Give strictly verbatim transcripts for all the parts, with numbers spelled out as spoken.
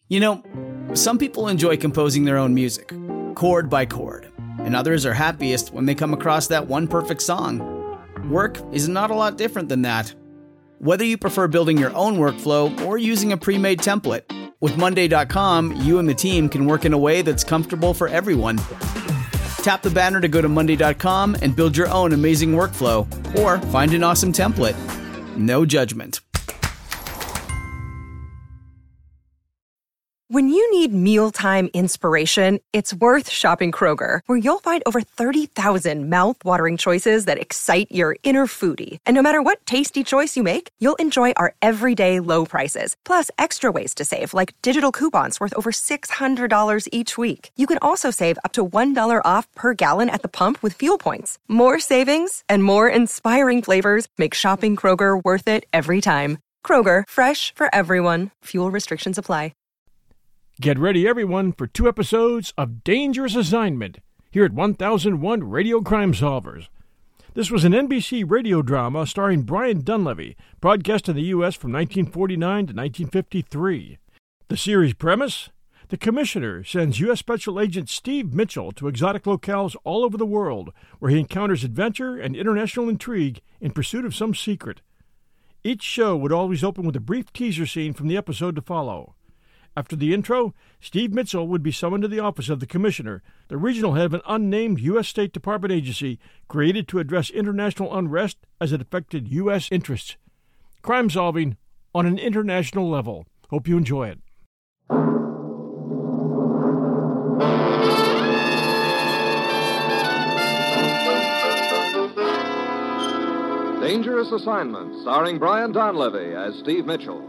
You know, some people enjoy composing their own music, chord by chord, and others are happiest when they come across that one perfect song. Work is not a lot different than that. Whether you prefer building your own workflow or using a pre-made template, with Monday dot com, you and the team can work in a way that's comfortable for everyone. Tap the banner to go to Monday dot com and build your own amazing workflow, or find an awesome template. No judgment. When you need mealtime inspiration, it's worth shopping Kroger, where you'll find over thirty thousand mouth-watering choices that excite your inner foodie. And no matter what tasty choice you make, you'll enjoy our everyday low prices, plus extra ways to save, like digital coupons worth over six hundred dollars each week. You can also save up to one dollar off per gallon at the pump with fuel points. More savings and more inspiring flavors make shopping Kroger worth it every time. Kroger, fresh for everyone. Fuel restrictions apply. Get ready, everyone, for two episodes of Dangerous Assignment here at one thousand one Radio Crime Solvers. This was an N B C radio drama starring Brian Dunleavy, broadcast in the U S from nineteen forty-nine to nineteen fifty-three. The series premise? The Commissioner sends U S Special Agent Steve Mitchell to exotic locales all over the world, where he encounters adventure and international intrigue in pursuit of some secret. Each show would always open with a brief teaser scene from the episode to follow. After the intro, Steve Mitchell would be summoned to the office of the Commissioner, the regional head of an unnamed U S State Department agency created to address international unrest as it affected U S interests. Crime solving on an international level. Hope you enjoy it. Dangerous Assignment, starring Brian Donlevy as Steve Mitchell.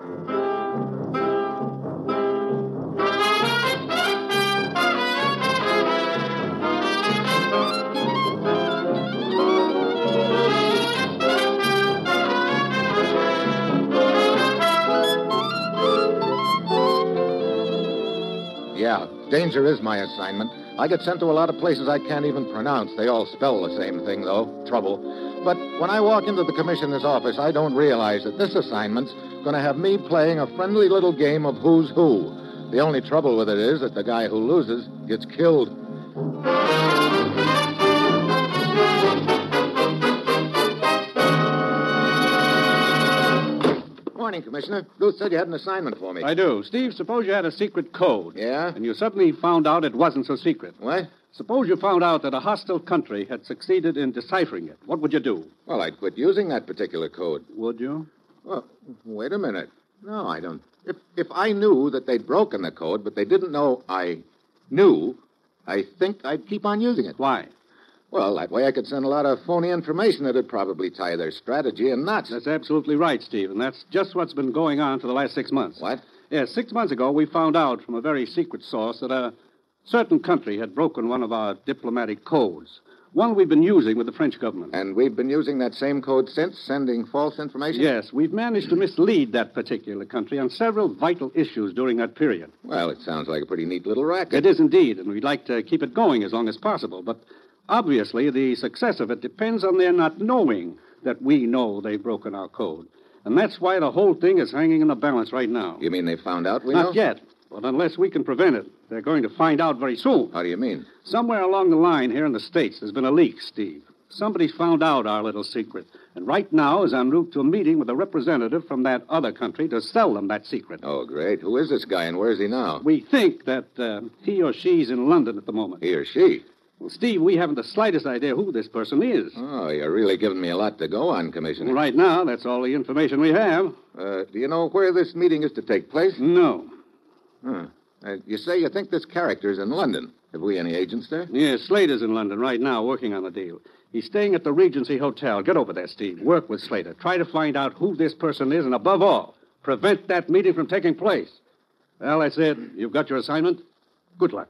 Yeah, danger is my assignment. I get sent to a lot of places I can't even pronounce. They all spell the same thing, though, trouble. But when I walk into the commissioner's office, I don't realize that this assignment's going to have me playing a friendly little game of who's who. The only trouble with it is that the guy who loses gets killed. Morning, Commissioner. Ruth said you had an assignment for me. I do. Steve, suppose you had a secret code. Yeah? And you suddenly found out it wasn't so secret. What? Suppose you found out that a hostile country had succeeded in deciphering it. What would you do? Well, I'd quit using that particular code. Would you? Well, wait a minute. No, I don't. If if I knew that they'd broken the code, but they didn't know I knew, I think I'd keep on using it. Why? Well, that way I could send a lot of phony information that'd probably tie their strategy in knots. That's absolutely right, Steve, and that's just what's been going on for the last six months. What? Yes, six months ago, we found out from a very secret source that a certain country had broken one of our diplomatic codes, one we've been using with the French government. And we've been using that same code since, sending false information? Yes, we've managed to mislead that particular country on several vital issues during that period. Well, it sounds like a pretty neat little racket. It is indeed, and we'd like to keep it going as long as possible, but obviously, the success of it depends on their not knowing that we know they've broken our code. And that's why the whole thing is hanging in the balance right now. You mean they found out we know? Not yet. But unless we can prevent it, they're going to find out very soon. How do you mean? Somewhere along the line here in the States, there's been a leak, Steve. Somebody's found out our little secret. And right now is en route to a meeting with a representative from that other country to sell them that secret. Oh, great. Who is this guy and where is he now? We think that uh, he or she's in London at the moment. He or she? Well, Steve, we haven't the slightest idea who this person is. Oh, you're really giving me a lot to go on, Commissioner. Well, right now, that's all the information we have. Uh, do you know where this meeting is to take place? No. Huh. Uh, you say you think this character's in London. Have we any agents there? Yes, Slater's in London right now working on the deal. He's staying at the Regency Hotel. Get over there, Steve. Work with Slater. Try to find out who this person is, and above all, prevent that meeting from taking place. Well, that's it. You've got your assignment. Good luck.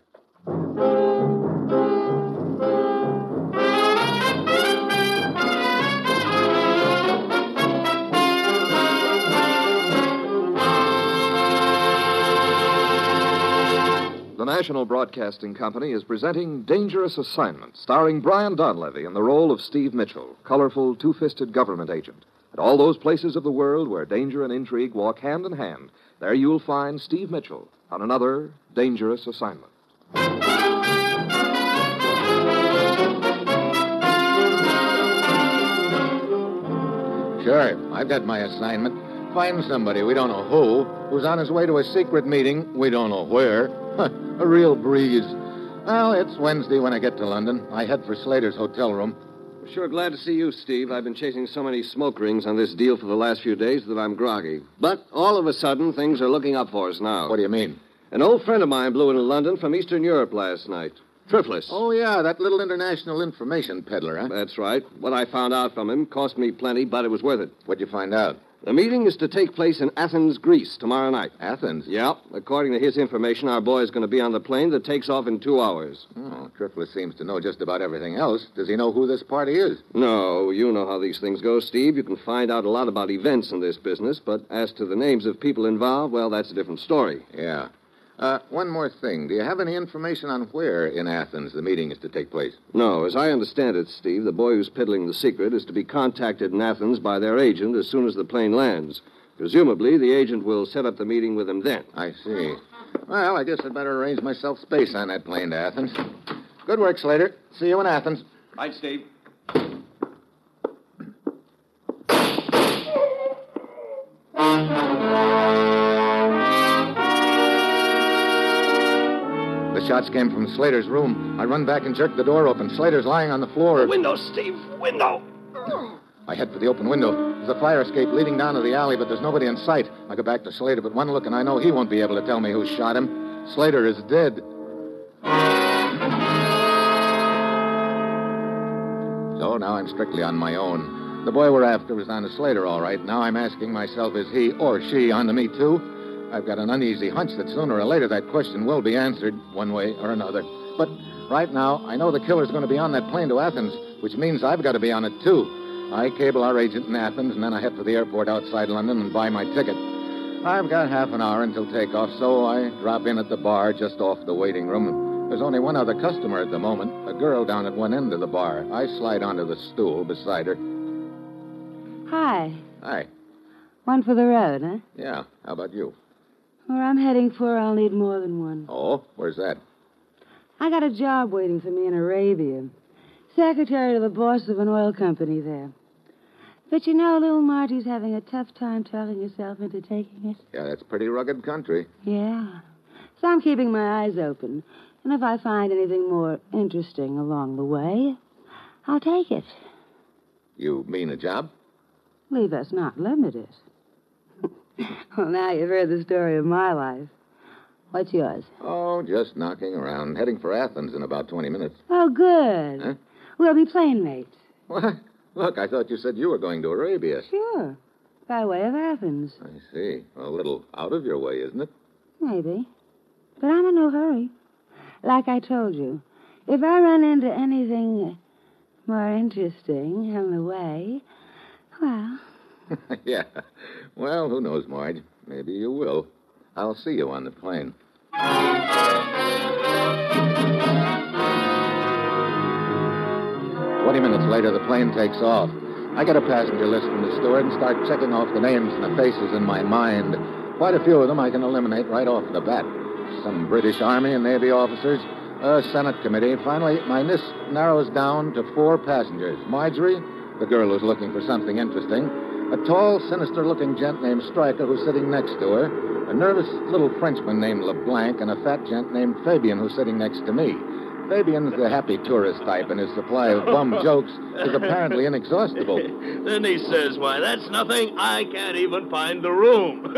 The National Broadcasting Company is presenting Dangerous Assignment, starring Brian Donlevy in the role of Steve Mitchell, colorful, two-fisted government agent. At all those places of the world where danger and intrigue walk hand in hand, There you'll find Steve Mitchell on another dangerous assignment. Sure, I've got my assignment. Find somebody, we don't know who, who's on his way to a secret meeting, we don't know where. A real breeze. Well, it's Wednesday when I get to London. I head for Slater's hotel room. Sure glad to see you, Steve. I've been chasing so many smoke rings on this deal for the last few days that I'm groggy. But all of a sudden, things are looking up for us now. What do you mean? An old friend of mine blew into London from Eastern Europe last night. Triflis. Oh, yeah, that little international information peddler, huh? That's right. What I found out from him cost me plenty, but it was worth it. What'd you find out? The meeting is to take place in Athens, Greece, tomorrow night. Athens? Yep. According to his information, our boy is going to be on the plane that takes off in two hours. Oh, Triflis seems to know just about everything else. Does he know who this party is? No, you know how these things go, Steve. You can find out a lot about events in this business, but as to the names of people involved, well, that's a different story. Yeah. Uh, one more thing. Do you have any information on where in Athens the meeting is to take place? No, as I understand it, Steve, the boy who's peddling the secret is to be contacted in Athens by their agent as soon as the plane lands. Presumably, the agent will set up the meeting with him then. I see. Well, I guess I'd better arrange myself space on that plane to Athens. Good work, Slater. See you in Athens. Right, Steve. The shots came from Slater's room. I run back and jerk the door open. Slater's lying on the floor. Window, Steve. Window. I head for the open window. There's a fire escape leading down to the alley, but there's nobody in sight. I go back to Slater, but one look, and I know he won't be able to tell me who shot him. Slater is dead. So now I'm strictly on my own. The boy we're after was on to Slater, all right. Now I'm asking myself, is he or she on to me, too? I've got an uneasy hunch that sooner or later that question will be answered one way or another. But right now, I know the killer's going to be on that plane to Athens, which means I've got to be on it, too. I cable our agent in Athens, and then I head for the airport outside London and buy my ticket. I've got half an hour until takeoff, so I drop in at the bar just off the waiting room. There's only one other customer at the moment, a girl down at one end of the bar. I slide onto the stool beside her. Hi. Hi. One for the road, huh? Yeah, how about you? Where I'm heading for, I'll need more than one. Oh, where's that? I got a job waiting for me in Arabia. Secretary to the boss of an oil company there. But you know, little Marty's having a tough time talking herself into taking it. Yeah, that's pretty rugged country. Yeah. So I'm keeping my eyes open. And if I find anything more interesting along the way, I'll take it. You mean a job? Leave us not limited. Well, now you've heard the story of my life. What's yours? Oh, just knocking around. Heading for Athens in about twenty minutes. Oh, good. Huh? We'll be plane mates. What? Look, I thought you said you were going to Arabia. Sure. By way of Athens. I see. Well, a little out of your way, isn't it? Maybe. But I'm in no hurry. Like I told you, if I run into anything more interesting on the way, well... Yeah. Well, who knows, Marge? Maybe you will. I'll see you on the plane. Twenty minutes later, the plane takes off. I get a passenger list from the steward and start checking off the names and the faces in my mind. Quite a few of them I can eliminate right off the bat. Some British Army and Navy officers, a Senate committee. Finally, my list narrows down to four passengers. Marjorie, the girl who's looking for something interesting. A tall, sinister-looking gent named Stryker who's sitting next to her. A nervous little Frenchman named LeBlanc, and a fat gent named Fabian who's sitting next to me. Fabian's the happy tourist type, and his supply of bum jokes is apparently inexhaustible. Then he says, why, that's nothing. I can't even find the room.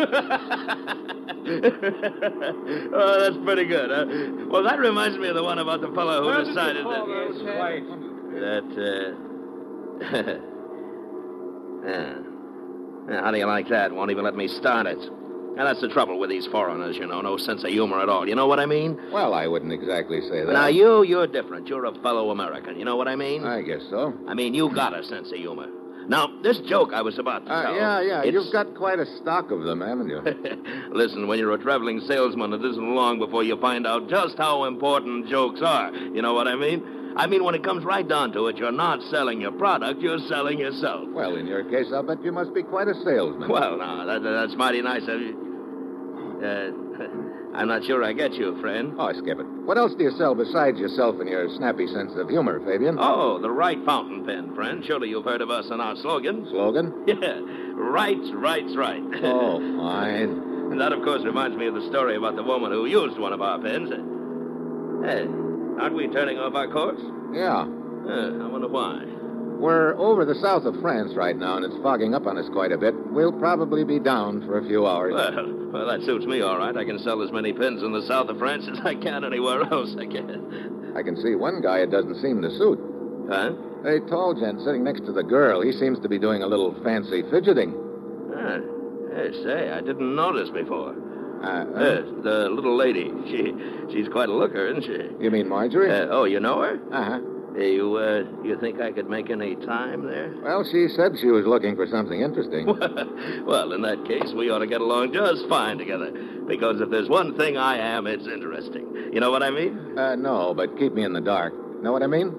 Oh, that's pretty good. Huh? Well, that reminds me of the one about the fellow who decided that... That, uh... yeah. Yeah, how do you like that? Won't even let me start it. Now, that's the trouble with these foreigners, you know. No sense of humor at all. You know what I mean? Well, I wouldn't exactly say that. Now, you, you're different. You're a fellow American. You know what I mean? I guess so. I mean, you got a sense of humor. Now, this joke I was about to Uh, tell... yeah, yeah. it's- You've got quite a stock of them, haven't you? Listen, when you're a traveling salesman, it isn't long before you find out just how important jokes are. You know what I mean? I mean, when it comes right down to it, you're not selling your product, you're selling yourself. Well, in your case, I'll bet you must be quite a salesman. Well, now, that, that's mighty nice of you. Uh, I'm not sure I get you, friend. Oh, skip it. What else do you sell besides yourself and your snappy sense of humor, Fabian? Oh, the Right fountain pen, friend. Surely you've heard of us and our slogan. Slogan? Yeah. Right, right's right. Oh, fine. And that, of course, reminds me of the story about the woman who used one of our pens. Hey, aren't we turning off our course? Yeah. Uh, I wonder why. We're over the south of France right now, and it's fogging up on us quite a bit. We'll probably be down for a few hours. Well, well, that suits me all right. I can sell as many pens in the south of France as I can anywhere else, I guess. I can see one guy it doesn't seem to suit. Huh? A tall gent sitting next to the girl. He seems to be doing a little fancy fidgeting. Ah, hey, say, I didn't notice before. Uh, uh, Yes, the little lady. She, she's quite a looker, isn't she? You mean Marjorie? Uh, oh, you know her? Uh-huh. Hey, you, uh, you think I could make any time there? Well, she said she was looking for something interesting. Well, in that case, we ought to get along just fine together. Because if there's one thing I am, it's interesting. You know what I mean? Uh, no, but keep me in the dark. Know what I mean?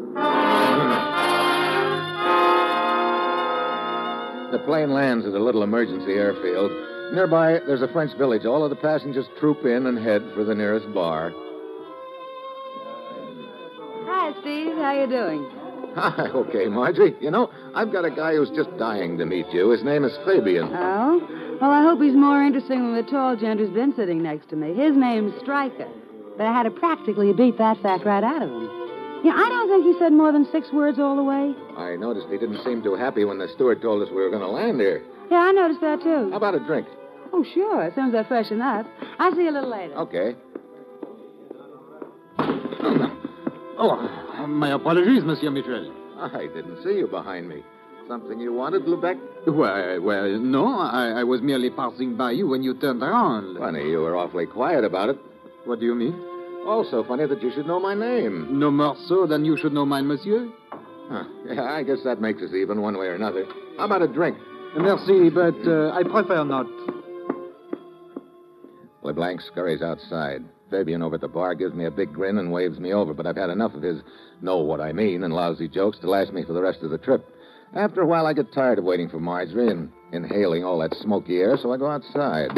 The plane lands at a little emergency airfield. Nearby, there's a French village. All of the passengers troop in and head for the nearest bar. Hi, Steve. How you doing? Hi, okay, Marjorie. You know, I've got a guy who's just dying to meet you. His name is Fabian. Oh? Well, I hope he's more interesting than the tall gent who's been sitting next to me. His name's Stryker. But I had to practically beat that fact right out of him. Yeah, I don't think he said more than six words all the way. I noticed he didn't seem too happy when the steward told us we were going to land here. Yeah, I noticed that, too. How about a drink? Oh, sure. As soon as I freshen up. I'll see you a little later. Okay. Oh, my apologies, Monsieur Michel. I didn't see you behind me. Something you wanted, Lubeck? Well, well, no. I, I was merely passing by you when you turned around. Funny, you were awfully quiet about it. What do you mean? Also funny that you should know my name. No more so than you should know mine, monsieur. Huh. Yeah, I guess that makes us even one way or another. How about a drink? Merci, but uh, I prefer not. LeBlanc scurries outside. Fabian over at the bar gives me a big grin and waves me over, but I've had enough of his know what I mean and lousy jokes to last me for the rest of the trip. After a while, I get tired of waiting for Marjorie and inhaling all that smoky air, so I go outside.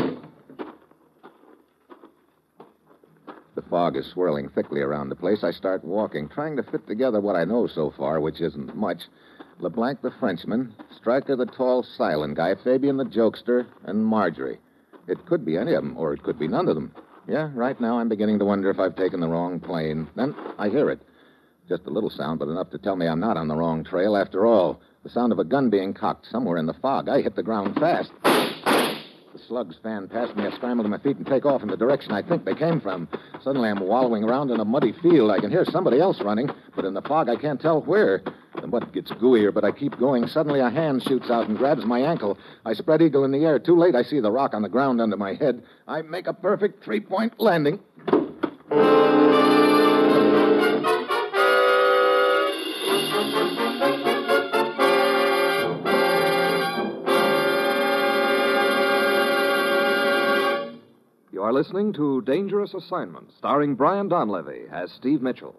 The fog is swirling thickly around the place. I start walking, trying to fit together what I know so far, which isn't much. LeBlanc the Frenchman, Stryker the tall, silent guy, Fabian the jokester, and Marjorie. It could be any of them, or it could be none of them. Yeah, right now I'm beginning to wonder if I've taken the wrong plane. Then I hear it. Just a little sound, but enough to tell me I'm not on the wrong trail after all. The sound of a gun being cocked somewhere in the fog. I hit the ground fast. The slugs fan past me. I scramble to my feet and take off in the direction I think they came from. Suddenly I'm wallowing around in a muddy field. I can hear somebody else running, but in the fog I can't tell where. The mud gets gooier, but I keep going. Suddenly a hand shoots out and grabs my ankle. I spread eagle in the air. Too late, I see the rock on the ground under my head. I make a perfect three-point landing. You are listening to Dangerous Assignment, starring Brian Donlevy as Steve Mitchell.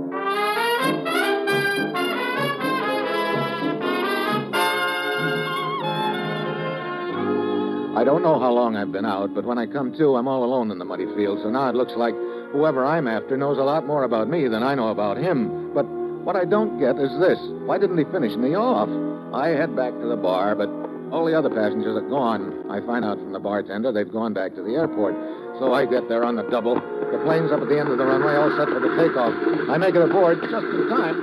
I don't know how long I've been out, but when I come to, I'm all alone in the muddy field, so now it looks like whoever I'm after knows a lot more about me than I know about him. But what I don't get is this. Why didn't he finish me off? I head back to the bar, but all the other passengers are gone. I find out from the bartender they've gone back to the airport. So I get there on the double. The plane's up at the end of the runway, all set for the takeoff. I make it aboard just in time.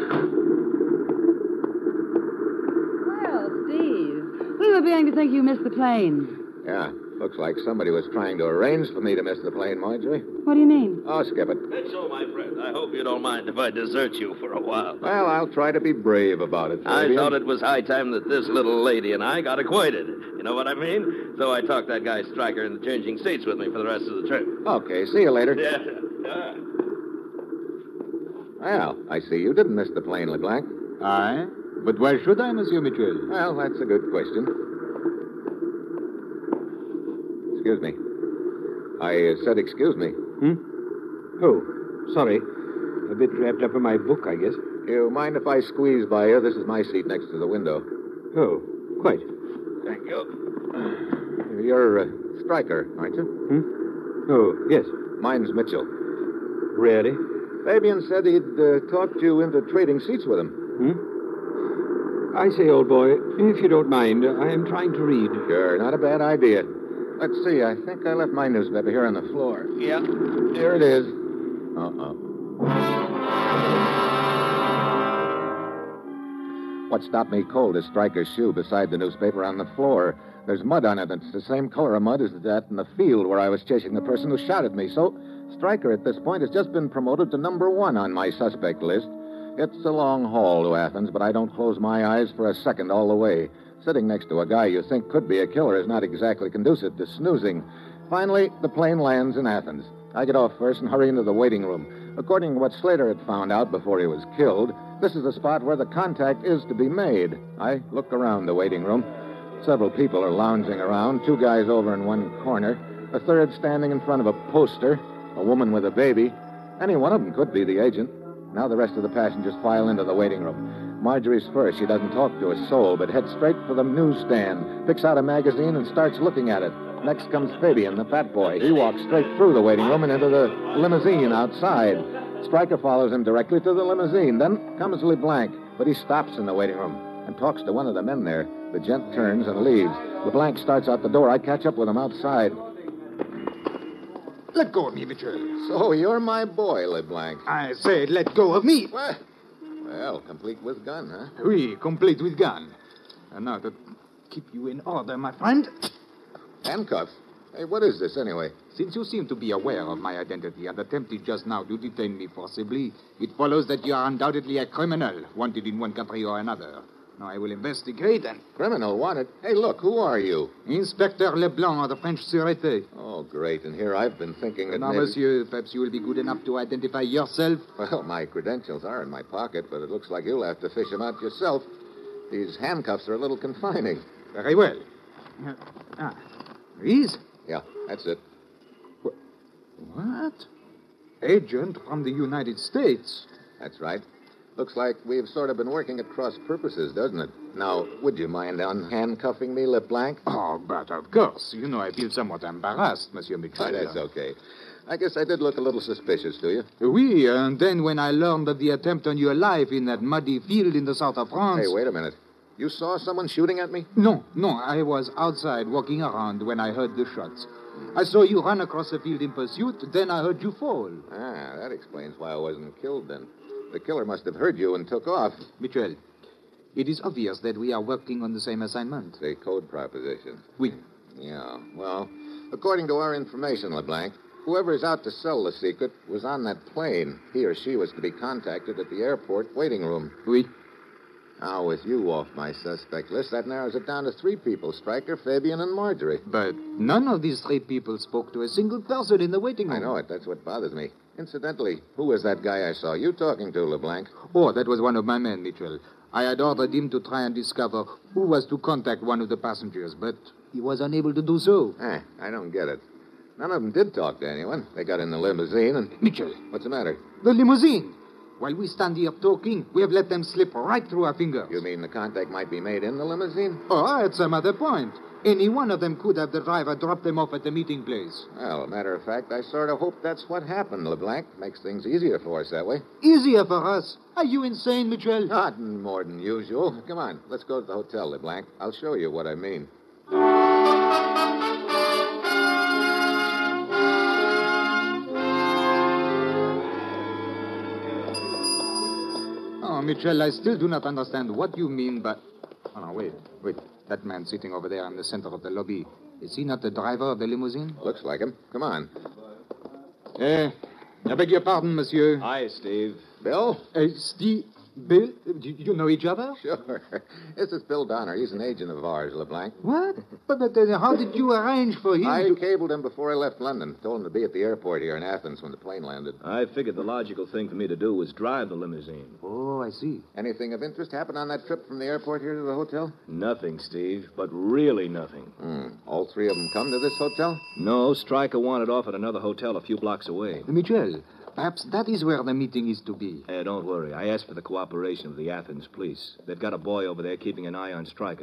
Well, Steve, we were beginning to think you missed the plane. Yeah, looks like somebody was trying to arrange for me to miss the plane, Marjorie. What do you mean? Oh, skip it. Mitchell, my friend, I hope you don't mind if I desert you for a while. Well, I'll try to be brave about it, I Fabian. thought it was high time that this little lady and I got acquainted. You know what I mean? So I talked that guy Stryker into changing seats with me for the rest of the trip. Okay, see you later. Yeah. yeah. Well, I see you didn't miss the plane, LeBlanc. Aye? But why should I, Monsieur Mitchell? Well, that's a good question. Excuse me. I uh, said excuse me. Hmm? Oh, sorry. A bit wrapped up in my book, I guess. You mind if I squeeze by you? This is my seat next to the window. Oh, quite. Thank you. You're uh, Stryker, aren't you? Hmm? Oh, yes. Mine's Mitchell. Really? Fabian said he'd uh, talked you into trading seats with him. Hmm? I say, old boy, if you don't mind, I am trying to read. Sure, not a bad idea. Let's see, I think I left my newspaper here on the floor. Yeah. Here it is. Uh-oh. What stopped me cold is Stryker's shoe beside the newspaper on the floor. There's mud on it, and it's the same color of mud as that in the field where I was chasing the person who shot at me. So, Stryker at this point has just been promoted to number one on my suspect list. It's a long haul to Athens, but I don't close my eyes for a second all the way. Sitting next to a guy you think could be a killer is not exactly conducive to snoozing. Finally, the plane lands in Athens. I get off first and hurry into the waiting room. According to what Slater had found out before he was killed, this is the spot where the contact is to be made. I look around the waiting room. Several people are lounging around, two guys over in one corner, a third standing in front of a poster, a woman with a baby. Any one of them could be the agent. Now the rest of the passengers file into the waiting room. Marjorie's first. She doesn't talk to a soul, but heads straight for the newsstand, picks out a magazine, and starts looking at it. Next comes Fabian, the fat boy. He walks straight through the waiting room and into the limousine outside. Stryker follows him directly to the limousine. Then comes LeBlanc, but he stops in the waiting room and talks to one of the men there. The gent turns and leaves. LeBlanc starts out the door. I catch up with him outside. Let go of me, Mitchell. So you're my boy, LeBlanc. I said let go of me. What? Well, complete with gun, huh? Oui, complete with gun. And now to keep you in order, my friend. Handcuffs? Hey, what is this, anyway? Since you seem to be aware of my identity and attempted just now to detain me forcibly, it follows that you are undoubtedly a criminal, wanted in one country or another. Now, I will investigate and... Criminal wanted? Hey, look, who are you? Inspector Leblanc of the French Sûreté. Oh, great. And here I've been thinking that Now, maybe... monsieur, perhaps you will be good enough to identify yourself? Well, my credentials are in my pocket, but it looks like you'll have to fish them out yourself. These handcuffs are a little confining. Very well. Uh, ah, these? Yeah, that's it. What? Agent from the United States. That's right. Looks like we've sort of been working at cross purposes, doesn't it? Now, would you mind unhandcuffing me, LeBlanc? Oh, but of course. You know I feel somewhat embarrassed, Monsieur Mitchell. Oh, that's okay. I guess I did look a little suspicious to you. Oui, and then when I learned of the attempt on your life in that muddy field in the south of France... Hey, wait a minute. You saw someone shooting at me? No, no. I was outside walking around when I heard the shots. I saw you run across the field in pursuit, then I heard you fall. Ah, that explains why I wasn't killed then. The killer must have heard you and took off. Mitchell, it is obvious that we are working on the same assignment. The code proposition. Oui. Yeah, well, according to our information, LeBlanc, whoever is out to sell the secret was on that plane. He or she was to be contacted at the airport waiting room. Oui. Now, with you off my suspect list, that narrows it down to three people, Stryker, Fabian, and Marjorie. But none of these three people spoke to a single person in the waiting room. I know it. That's what bothers me. Incidentally, who was that guy I saw you talking to, LeBlanc? Oh, that was one of my men, Mitchell. I had ordered him to try and discover who was to contact one of the passengers, but he was unable to do so. Eh, I don't get it. None of them did talk to anyone. They got in the limousine and... Mitchell. What's the matter? The limousine. While we stand here talking, we have let them slip right through our fingers. You mean the contact might be made in the limousine? Oh, at some other point. Any one of them could have the driver drop them off at the meeting place. Well, a matter of fact, I sort of hope that's what happened, LeBlanc. Makes things easier for us that way. Easier for us? Are you insane, Mitchell? Not more than usual. Come on, let's go to the hotel, LeBlanc. I'll show you what I mean. Oh, Mitchell, I still do not understand what you mean by... Oh, no, wait, wait. That man sitting over there in the center of the lobby, is he not the driver of the limousine? Looks like him. Come on. Eh, I beg your pardon, monsieur. Hi, Steve. Bill? Uh, Steve... Bill? Do you know each other? Sure. This is Bill Donner. He's an agent of ours, LeBlanc. What? But, but uh, how did you arrange for him I to... cabled him before I left London. Told him to be at the airport here in Athens when the plane landed. I figured the logical thing for me to do was drive the limousine. Oh, I see. Anything of interest happen on that trip from the airport here to the hotel? Nothing, Steve, but really nothing. Hmm. All three of them come to this hotel? No, Stryker wanted off at another hotel a few blocks away. Mitchell, perhaps that is where the meeting is to be. Hey, don't worry. I asked for the cooperation of the Athens police. They've got a boy over there keeping an eye on Stryker.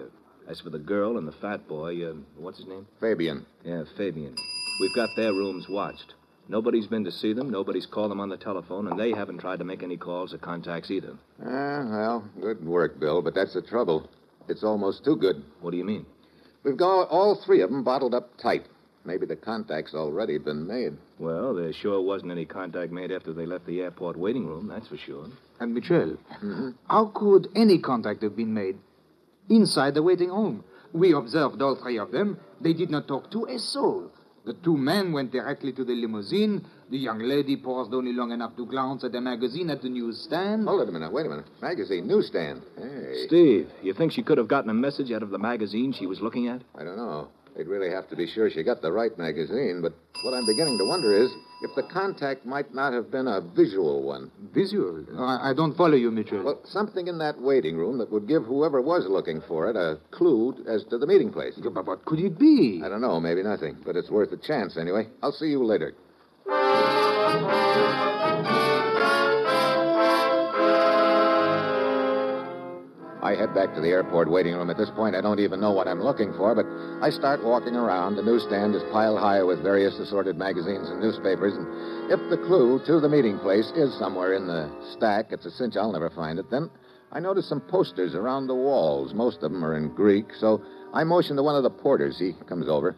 As for the girl and the fat boy, uh, what's his name? Fabian. Yeah, Fabian. We've got their rooms watched. Nobody's been to see them, nobody's called them on the telephone, and they haven't tried to make any calls or contacts either. Ah, well, good work, Bill, but that's the trouble. It's almost too good. What do you mean? We've got all three of them bottled up tight. Maybe the contact's already been made. Well, there sure wasn't any contact made after they left the airport waiting room, that's for sure. And Michel, Mm-hmm. how could any contact have been made? Inside the waiting room. We observed all three of them. They did not talk to a soul. The two men went directly to the limousine. The young lady paused only long enough to glance at the magazine at the newsstand. Hold it a minute. Wait a minute. Magazine, newsstand. Hey. Steve, you think she could have gotten a message out of the magazine she was looking at? I don't know. They'd really have to be sure she got the right magazine, but what I'm beginning to wonder is if the contact might not have been a visual one. Visual? I, I don't follow you, Mitchell. Well, something in that waiting room that would give whoever was looking for it a clue as to the meeting place. But what could it be? I don't know, maybe nothing, but it's worth a chance anyway. I'll see you later. I head back to the airport waiting room. At this point, I don't even know what I'm looking for, but I start walking around. The newsstand is piled high with various assorted magazines and newspapers, and if the clue to the meeting place is somewhere in the stack, it's a cinch I'll never find it. Then I notice some posters around the walls. Most of them are in Greek, so I motion to one of the porters. He comes over.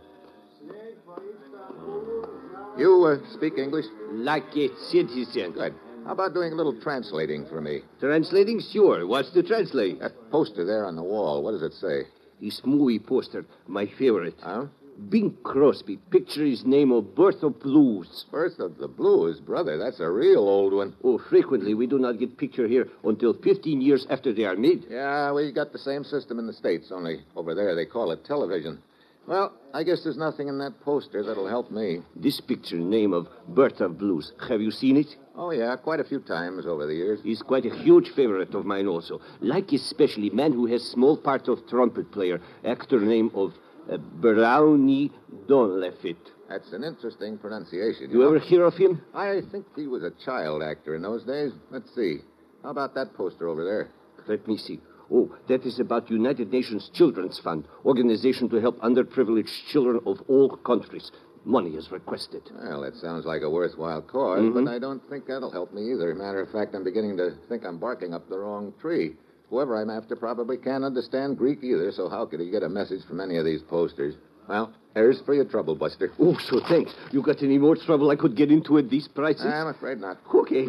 You uh, speak English? Like a citizen. Good. How about doing a little translating for me? Translating? Sure. What's to translate? That poster there on the wall, what does it say? This movie poster, my favorite. Huh? Bing Crosby. Picture his name of Birth of Blues. Birth of the Blues, brother. That's a real old one. Oh, frequently we do not get picture here until fifteen years after they are made. Yeah, we got the same system in the States, only over there they call it television. Well, I guess there's nothing in that poster that'll help me. This picture, name of Birth of Blues. Have you seen it? Oh, yeah, quite a few times over the years. He's quite a huge favorite of mine also. Like especially man who has small part of trumpet player. Actor name of uh, Brownie Donlefit. That's an interesting pronunciation. You, you ever hear of him? I think he was a child actor in those days. Let's see. How about that poster over there? Let me see. Oh, that is about United Nations Children's Fund, organization to help underprivileged children of all countries. Money is requested. Well, that sounds like a worthwhile cause, mm-hmm. but I don't think that'll help me either. Matter of fact, I'm beginning to think I'm barking up the wrong tree. Whoever I'm after probably can't understand Greek either, so how could he get a message from any of these posters? Well, here's for your trouble, Buster. Oh, so thanks. You got any more trouble I could get into at these prices? I'm afraid not. Okay.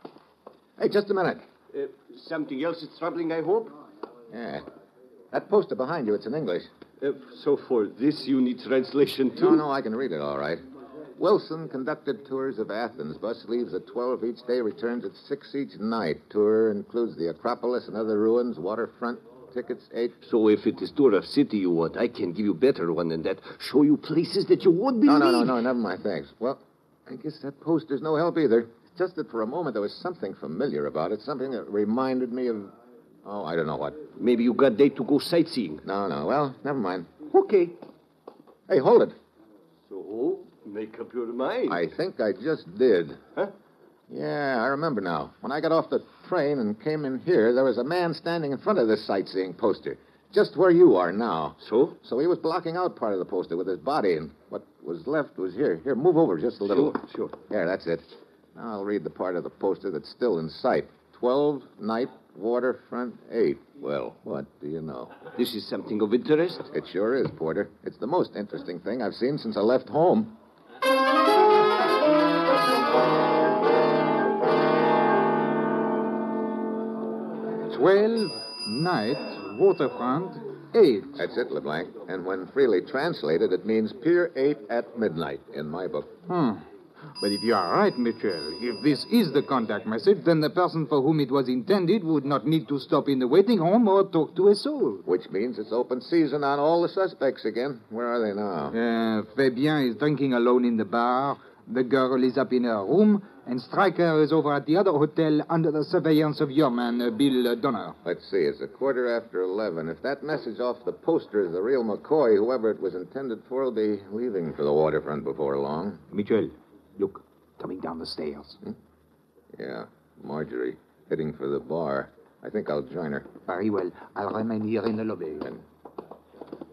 Hey, just a minute. Uh, something else is troubling, I hope? Yeah. That poster behind you, it's in English. Uh, so for this, you need translation, too? No, no, I can read it all right. Wilson conducted tours of Athens. Bus leaves at twelve each day, returns at six each night. Tour includes the Acropolis and other ruins, waterfront, tickets, eight. So if it is tour of city you want, I can give you better one than that. Show you places that you won't believe. No, no, no, no, never mind, thanks. Well, I guess that poster's no help either. It's just that for a moment there was something familiar about it, something that reminded me of... Oh, I don't know what. Maybe you got date to go sightseeing. No, no. Well, never mind. Okay. Hey, hold it. So, make up your mind. I think I just did. Huh? Yeah, I remember now. When I got off the train and came in here, there was a man standing in front of this sightseeing poster, just where you are now. So? So he was blocking out part of the poster with his body, and what was left was here. Here, move over just a little. Sure, sure. There, that's it. Now I'll read the part of the poster that's still in sight. twelve, night, waterfront, eight. Well, what do you know? This is something of interest? It sure is, Porter. It's the most interesting thing I've seen since I left home. Twelve, night, waterfront, eight. That's it, LeBlanc. And when freely translated, it means Pier eight at midnight in my book. Hmm. But if you are right, Mitchell, if this is the contact message, then the person for whom it was intended would not need to stop in the waiting room or talk to a soul. Which means it's open season on all the suspects again. Where are they now? Uh, Fabien is drinking alone in the bar. The girl is up in her room. And Stryker is over at the other hotel under the surveillance of your man, uh, Bill Donner. Let's see. It's a quarter after eleven. If that message off the poster is the real McCoy, whoever it was intended for will be leaving for the waterfront before long. Mitchell. Look, coming down the stairs. Hmm? Yeah, Marjorie, heading for the bar. I think I'll join her. Very well. I'll remain here in the lobby. And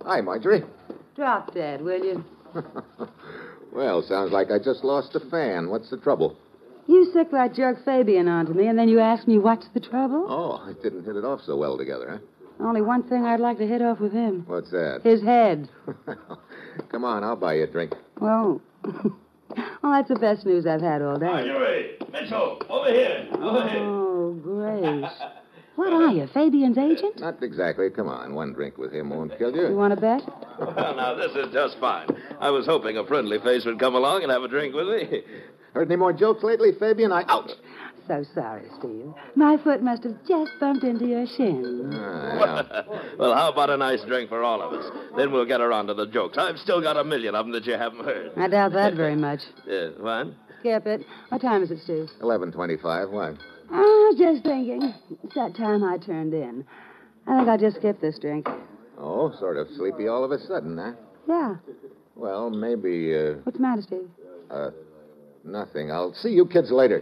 Hi, Marjorie. Drop dead, will you? Well, sounds like I just lost a fan. What's the trouble? You sick that jerk Fabian onto me, and then you ask me what's the trouble? Oh, I didn't hit it off so well together, huh? Only one thing I'd like to hit off with him. What's that? His head. Come on, I'll buy you a drink. Well, well, that's the best news I've had all day. Marjorie! Mitchell! Over here! Over here! Oh, Grace. What are you, Fabian's agent? Not exactly. Come on, one drink with him won't kill you. You want to bet? Well, now, this is just fine. I was hoping a friendly face would come along and have a drink with me. Heard any more jokes lately, Fabian? I... Ouch! So sorry, Steve. My foot must have just bumped into your shin. Ah, yeah. Well, how about a nice drink for all of us? Then we'll get around to the jokes. I've still got a million of them that you haven't heard. I doubt that very much. Uh, what? Skip it. What time is it, Steve? eleven twenty-five. What? I was just thinking. It's that time I turned in. I think I'll just skip this drink. Oh, sort of sleepy all of a sudden, huh? Yeah. Well, maybe, uh... What's the matter, Steve? Uh, nothing. I'll see you kids later.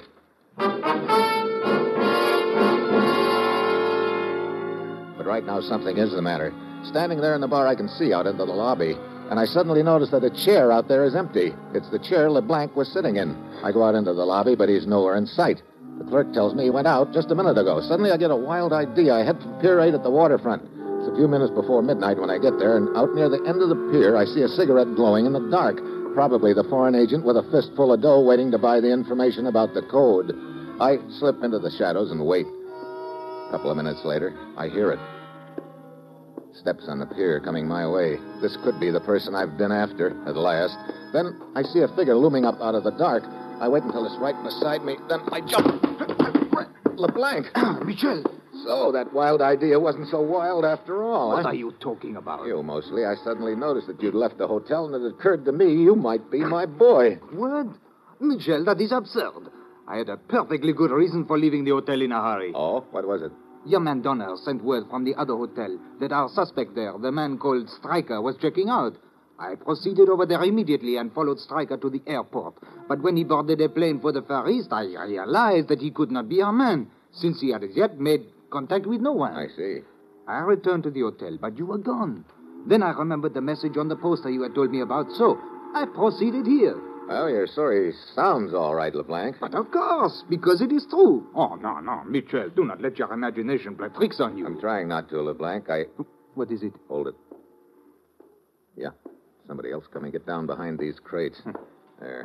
But right now, something is the matter. Standing there in the bar, I can see out into the lobby, and I suddenly notice that a chair out there is empty. It's the chair LeBlanc was sitting in. I go out into the lobby, but he's nowhere in sight. The clerk tells me he went out just a minute ago. Suddenly, I get a wild idea. I head for Pier eight at the waterfront. It's a few minutes before midnight when I get there, and out near the end of the pier, I see a cigarette glowing in the dark. Probably the foreign agent with a fistful of dough waiting to buy the information about the code. I slip into the shadows and wait. A couple of minutes later, I hear it. Steps on the pier coming my way. This could be the person I've been after, at last. Then I see a figure looming up out of the dark. I wait until it's right beside me. Then I jump. LeBlanc. Michel. So that wild idea wasn't so wild after all. What huh? are you talking about? You, mostly. I suddenly noticed that you'd left the hotel, and it occurred to me you might be my boy. What? Michel, that is absurd. I had a perfectly good reason for leaving the hotel in a hurry. Oh? What was it? Your man Donner sent word from the other hotel that our suspect there, the man called Stryker, was checking out. I proceeded over there immediately and followed Stryker to the airport. But when he boarded a plane for the Far East, I realized that he could not be our man, since he had as yet made contact with no one. I see. I returned to the hotel, but you were gone. Then I remembered the message on the poster you had told me about, so I proceeded here. Well, your story sounds all right, LeBlanc. But of course, because it is true. Oh, no, no, Mitchell, do not let your imagination play tricks on you. I'm trying not to, LeBlanc. I... What is it? Hold it. Yeah, somebody else coming. Get down behind these crates. There.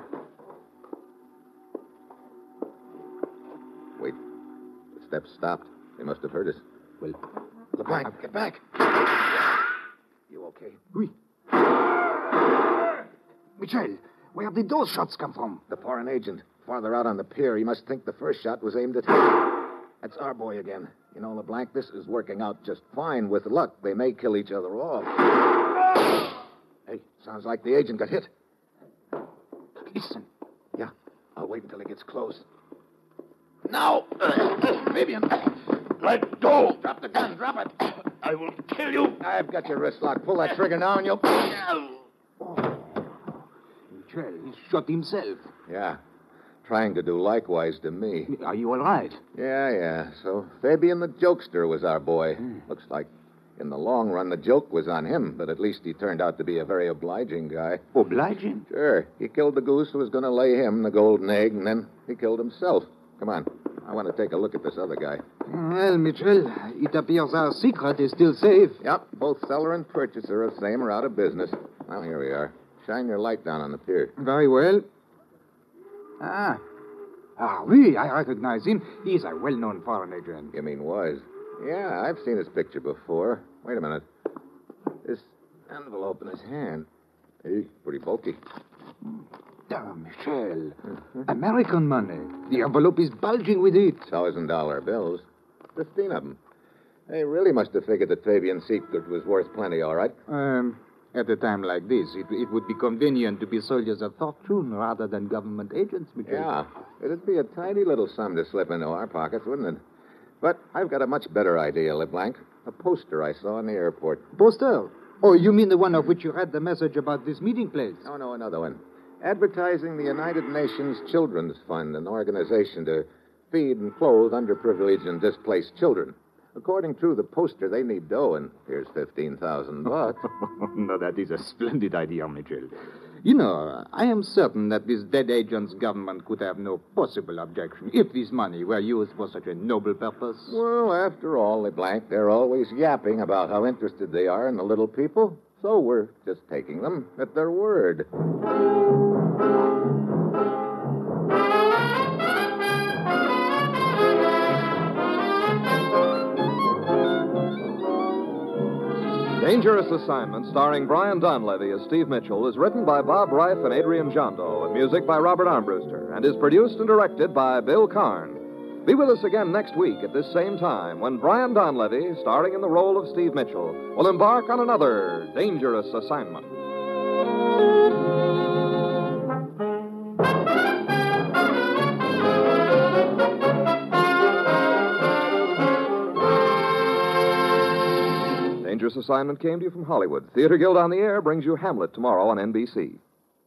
Wait. The steps stopped. They must have heard us. Well, LeBlanc, I... get back. You okay? Oui. Michel, where did those shots come from? The foreign agent. Farther out on the pier. He must think the first shot was aimed at him. That's our boy again. You know, LeBlanc, this is working out just fine. With luck, they may kill each other off. Hey, sounds like the agent got hit. Listen. Yeah, I'll wait until he gets close. Now! Fabian! Let go! Drop the gun, drop it! I will kill you! I've got your wrist locked. Pull that trigger now and you'll... Oh. Michel, he shot himself. Yeah, trying to do likewise to me. Are you all right? Yeah, yeah. So Fabian the jokester was our boy. Hmm. Looks like in the long run the joke was on him, but at least he turned out to be a very obliging guy. Obliging? Sure. He killed the goose who was going to lay him the golden egg, and then he killed himself. Come on. I want to take a look at this other guy. Well, Mitchell, it appears our secret is still safe. Yep, both seller and purchaser of same are out of business. Well, here we are. Shine your light down on the pier. Very well. Ah. Ah, oui, I recognize him. He's a well-known foreign agent. You mean was? Yeah, I've seen his picture before. Wait a minute. This envelope in his hand. Hey, pretty bulky. Oh, Michel. Mm-hmm. American money. The envelope is bulging with it. Thousand dollar bills. Fifteen of them. They really must have figured that Fabian's secret was worth plenty, all right. Um, at a time like this, it, it would be convenient to be soldiers of fortune rather than government agents, Michel. Yeah. It'd be a tiny little sum to slip into our pockets, wouldn't it? But I've got a much better idea, LeBlanc. A poster I saw in the airport. Poster? Oh, you mean the one of which you read the message about this meeting place? No, no, another one. Advertising the United Nations Children's Fund, an organization to feed and clothe underprivileged and displaced children. According to the poster, they need dough, and here's fifteen thousand bucks. No, that is a splendid idea, Mitchell. You know, I am certain that this dead agent's government could have no possible objection if this money were used for such a noble purpose. Well, after all, LeBlanc, they're always yapping about how interested they are in the little people. So we're just taking them at their word. Dangerous Assignment, starring Brian Donlevy as Steve Mitchell, is written by Bob Reif and Adrian Jondo, and music by Robert Armbruster, and is produced and directed by Bill Karn. Be with us again next week at this same time when Brian Donlevy, starring in the role of Steve Mitchell, will embark on another Dangerous Assignment. Dangerous Assignment came to you from Hollywood. Theater Guild on the Air brings you Hamlet tomorrow on N B C.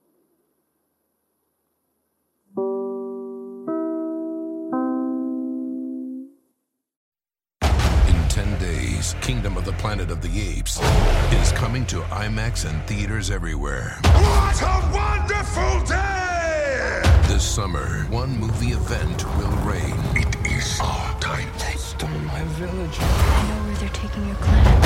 In ten days, Kingdom of the Planet of the Apes is coming to IMAX and theaters everywhere. What a wonderful day! This summer, one movie event will reign. It is our time. They stole my village. I know where they're taking your clan.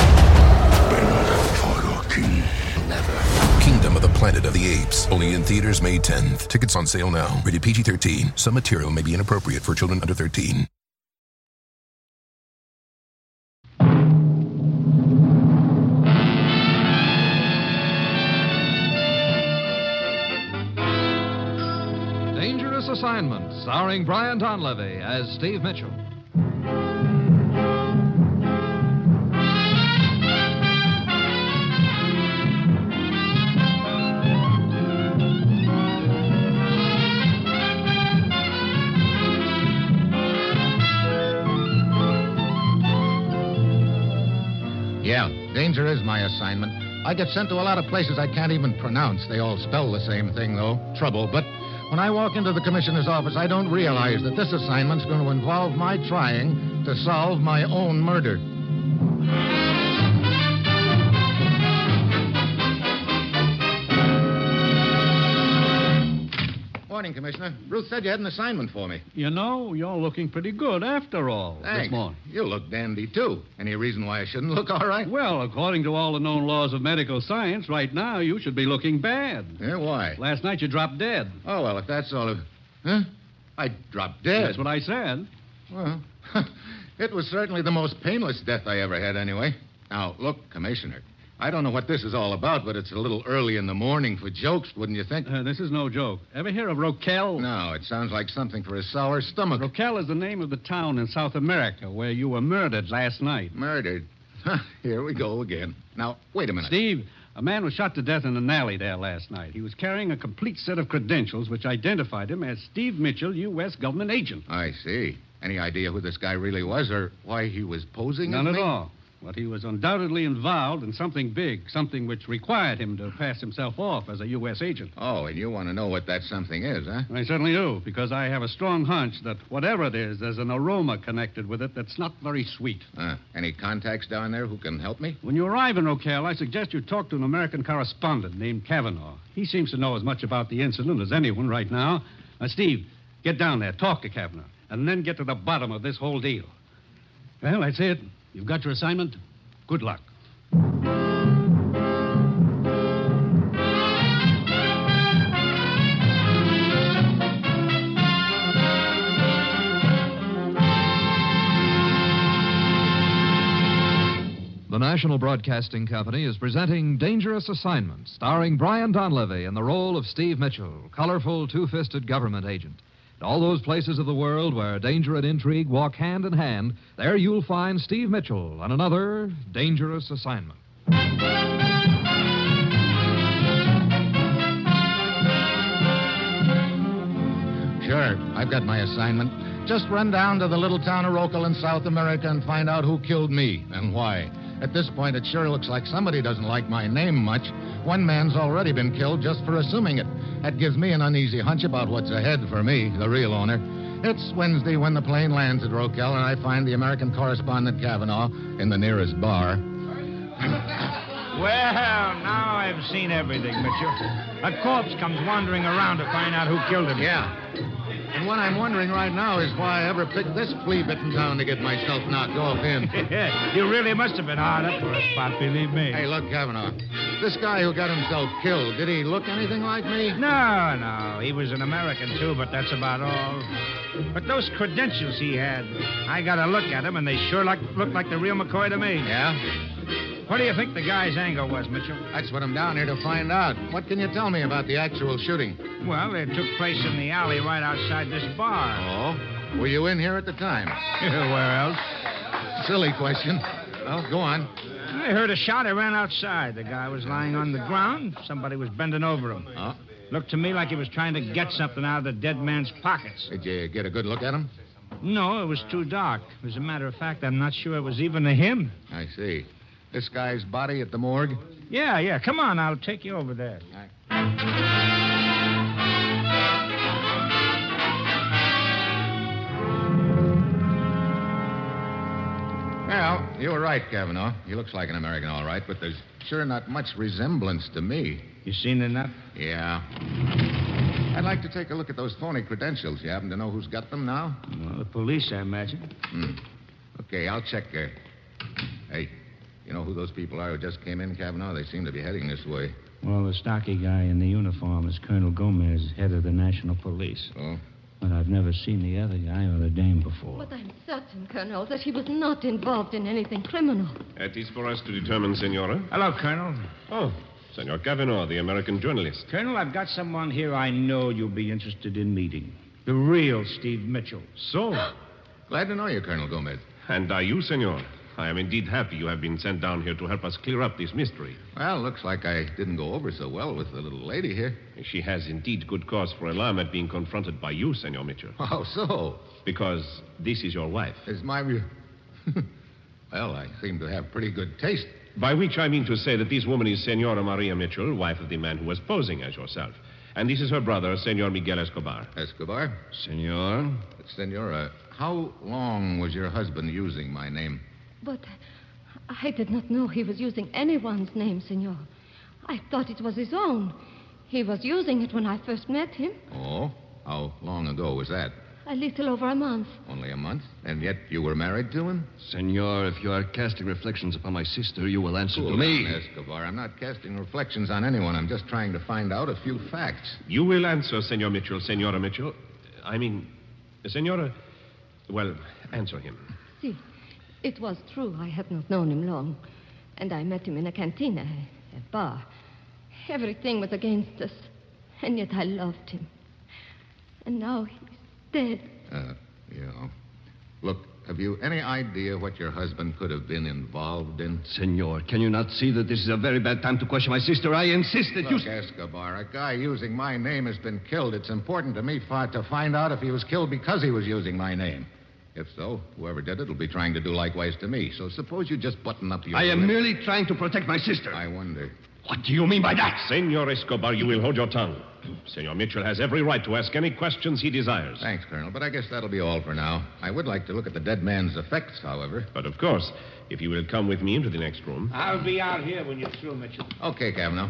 Never. Kingdom of the Planet of the Apes. Only in theaters May tenth. Tickets on sale now. Rated P G thirteen. Some material may be inappropriate for children under thirteen. Dangerous Assignment, starring Brian Donlevy as Steve Mitchell. Yeah, danger is my assignment. I get sent to a lot of places I can't even pronounce. They all spell the same thing, though. Trouble. But when I walk into the commissioner's office, I don't realize that this assignment's going to involve my trying to solve my own murder. Morning, Commissioner. Ruth said you had an assignment for me. You know, you're looking pretty good after all Thanks. this morning. You look dandy, too. Any reason why I shouldn't look all right? Well, according to all the known laws of medical science, right now you should be looking bad. Yeah, why? Last night you dropped dead. Oh, well, if that's all of... Huh? I dropped dead. That's what I said. Well, it was certainly the most painless death I ever had, anyway. Now, look, Commissioner, I don't know what this is all about, but it's a little early in the morning for jokes, wouldn't you think? Uh, this is no joke. Ever hear of Roquel? No, it sounds like something for a sour stomach. Roquel is the name of the town in South America where you were murdered last night. Murdered? Here we go again. Now, wait a minute. Steve, a man was shot to death in an alley there last night. He was carrying a complete set of credentials which identified him as Steve Mitchell, U S government agent. I see. Any idea who this guy really was or why he was posing None as at me? all. But he was undoubtedly involved in something big, something which required him to pass himself off as a U S agent. Oh, and you want to know what that something is, huh? I certainly do, because I have a strong hunch that whatever it is, there's an aroma connected with it that's not very sweet. Uh, any contacts down there who can help me? When you arrive in Roquel, I suggest you talk to an American correspondent named Kavanaugh. He seems to know as much about the incident as anyone right now. Now, Steve, get down there, talk to Kavanaugh, and then get to the bottom of this whole deal. Well, that's it. You've got your assignment. Good luck. The National Broadcasting Company is presenting Dangerous Assignment, starring Brian Donlevy in the role of Steve Mitchell, colorful, two-fisted government agent. In all those places of the world where danger and intrigue walk hand in hand, there you'll find Steve Mitchell on another Dangerous Assignment. Sure, I've got my assignment. Just run down to the little town of Roquel in South America and find out who killed me and why. At this point, it sure looks like somebody doesn't like my name much. One man's already been killed just for assuming it. That gives me an uneasy hunch about what's ahead for me, the real owner. It's Wednesday when the plane lands at Roquel, and I find the American correspondent Kavanaugh in the nearest bar. Well, now I've seen everything, Mitchell. A corpse comes wandering around to find out who killed him. Yeah. And what I'm wondering right now is why I ever picked this flea-bitten town to get myself knocked off in. You really must have been hard up for a spot, believe me. Hey, look, Kavanaugh. This guy who got himself killed, did he look anything like me? No, no. He was an American, too, but that's about all. But those credentials he had, I got a look at them, and they sure like, looked like the real McCoy to me. Yeah? What do you think the guy's angle was, Mitchell? That's what I'm down here to find out. What can you tell me about the actual shooting? Well, it took place in the alley right outside this bar. Oh? Were you in here at the time? Where else? Silly question. Well, go on. I heard a shot. I ran outside. The guy was lying on the ground. Somebody was bending over him. Oh? Looked to me like he was trying to get something out of the dead man's pockets. Did you get a good look at him? No, it was too dark. As a matter of fact, I'm not sure it was even a him. I see. This guy's body at the morgue? Yeah, yeah. Come on, I'll take you over there. All right. Well, you were right, Kavanaugh. He looks like an American, all right, but there's sure not much resemblance to me. You seen enough? Yeah. I'd like to take a look at those phony credentials. You happen to know who's got them now? Well, the police, I imagine. Hmm. Okay, I'll check there. Hey, you know who those people are who just came in, Kavanaugh? They seem to be heading this way. Well, the stocky guy in the uniform is Colonel Gomez, head of the National Police. Oh? But I've never seen the other guy or the dame before. But I'm certain, Colonel, that he was not involved in anything criminal. That is for us to determine, Senora. Hello, Colonel. Oh, Senor Kavanaugh, the American journalist. Colonel, I've got someone here I know you'll be interested in meeting. The real Steve Mitchell. So? Glad to know you, Colonel Gomez. And are you, Senor? I am indeed happy you have been sent down here to help us clear up this mystery. Well, looks like I didn't go over so well with the little lady here. She has indeed good cause for alarm at being confronted by you, Senor Mitchell. How so? Because this is your wife. Is my... Well, I seem to have pretty good taste. By which I mean to say that this woman is Senora Maria Mitchell, wife of the man who was posing as yourself. And this is her brother, Senor Miguel Escobar. Escobar? Senor? Senora, how long was your husband using my name? But I did not know he was using anyone's name, Senor. I thought it was his own. He was using it when I first met him. Oh? How long ago was that? A little over a month. Only a month? And yet you were married to him? Senor, if you are casting reflections upon my sister, you will answer cool to me. Down, Escobar. I'm not casting reflections on anyone. I'm just trying to find out a few facts. You will answer, Senor Mitchell, Senora Mitchell. I mean, Senora... Well, answer him. See, it was true I had not known him long. And I met him in a cantina, a bar. Everything was against us. And yet I loved him. And now he's dead. Uh, you know. Look, have you any idea what your husband could have been involved in? Senor, can you not see that this is a very bad time to question my sister? I insist that Look, you... Escobar, a guy using my name has been killed. It's important to me for, to find out if he was killed because he was using my name. If so, whoever did it will be trying to do likewise to me. So suppose you just button up your... I am lip. merely trying to protect my sister. I wonder. What do you mean by that? Senor Escobar, you will hold your tongue. Senor Mitchell has every right to ask any questions he desires. Thanks, Colonel, but I guess that'll be all for now. I would like to look at the dead man's effects, however. But of course, if you will come with me into the next room... I'll be out here when you're through, Mitchell. Okay, Kavanaugh.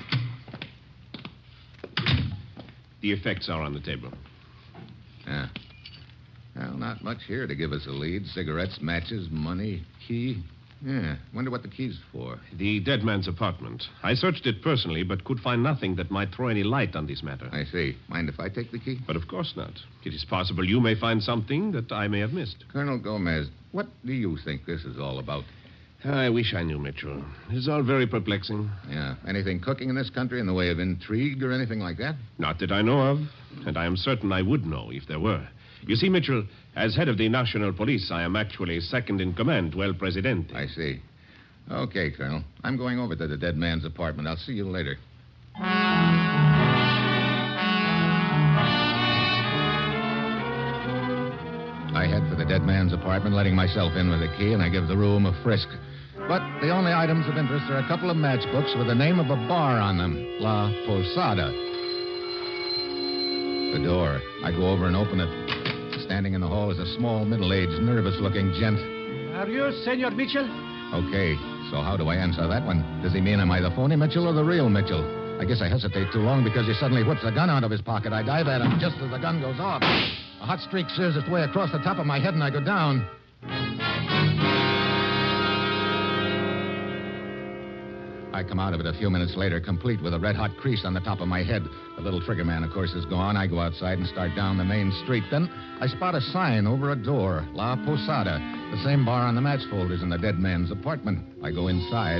The effects are on the table. Yeah. Well, not much here to give us a lead. Cigarettes, matches, money, key. Yeah. Wonder what the key's for. The dead man's apartment. I searched it personally, but could find nothing that might throw any light on this matter. I see. Mind if I take the key? But of course not. It is possible you may find something that I may have missed. Colonel Gomez, what do you think this is all about? I wish I knew, Mitchell. It's all very perplexing. Yeah. Anything cooking in this country in the way of intrigue or anything like that? Not that I know of. And I am certain I would know if there were. You see, Mitchell, as head of the National Police, I am actually second in command to El Presidente. I see. Okay, Colonel. I'm going over to the dead man's apartment. I'll see you later. I head for the dead man's apartment, letting myself in with a key, and I give the room a frisk. But the only items of interest are a couple of matchbooks with the name of a bar on them, La Posada. The door. I go over and open it. Standing in the hall is a small, middle-aged, nervous-looking gent. Are you Senor Mitchell? Okay, so how do I answer that one? Does he mean am I the phony Mitchell or the real Mitchell? I guess I hesitate too long because he suddenly whips a gun out of his pocket. I dive at him just as the gun goes off. A hot streak shears its way across the top of my head and I go down. I come out of it a few minutes later, complete with a red-hot crease on the top of my head. The little trigger man, of course, is gone. I go outside and start down the main street. Then I spot a sign over a door, La Posada, the same bar on the match folders in the dead man's apartment. I go inside.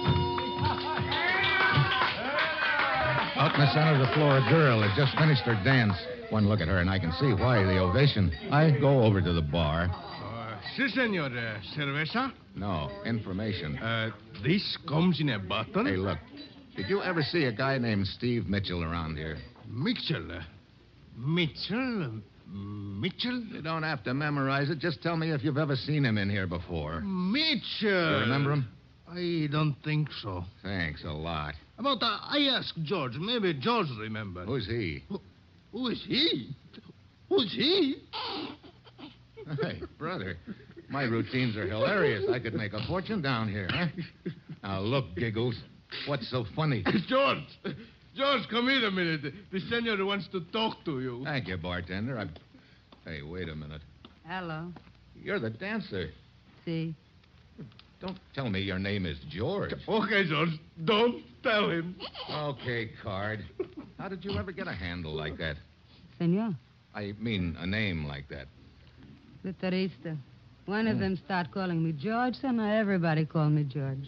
Out in the center of the floor, a girl has just finished her dance. One look at her, and I can see why the ovation. I go over to the bar. Si, senor. Uh, cerveza? No, information. Uh, this comes in a bottle? Hey, look. Did you ever see a guy named Steve Mitchell around here? Mitchell? Uh, Mitchell? Uh, Mitchell? You don't have to memorize it. Just tell me if you've ever seen him in here before. Mitchell! You remember him? I don't think so. Thanks a lot. About, uh, I asked George. Maybe George remembers. Who's he? Who, who is he? Who's he? Hey, brother, my routines are hilarious. I could make a fortune down here, huh? Now, look, Giggles. What's so funny? George! George, come here a minute. The senor wants to talk to you. Thank you, bartender. I... Hey, wait a minute. Hello. You're the dancer. See. Don't tell me your name is George. Okay, George. Don't tell him. Okay, Card. How did you ever get a handle like that? Senor. I mean, a name like that. The Terista. One of them start calling me George, so now everybody call me George.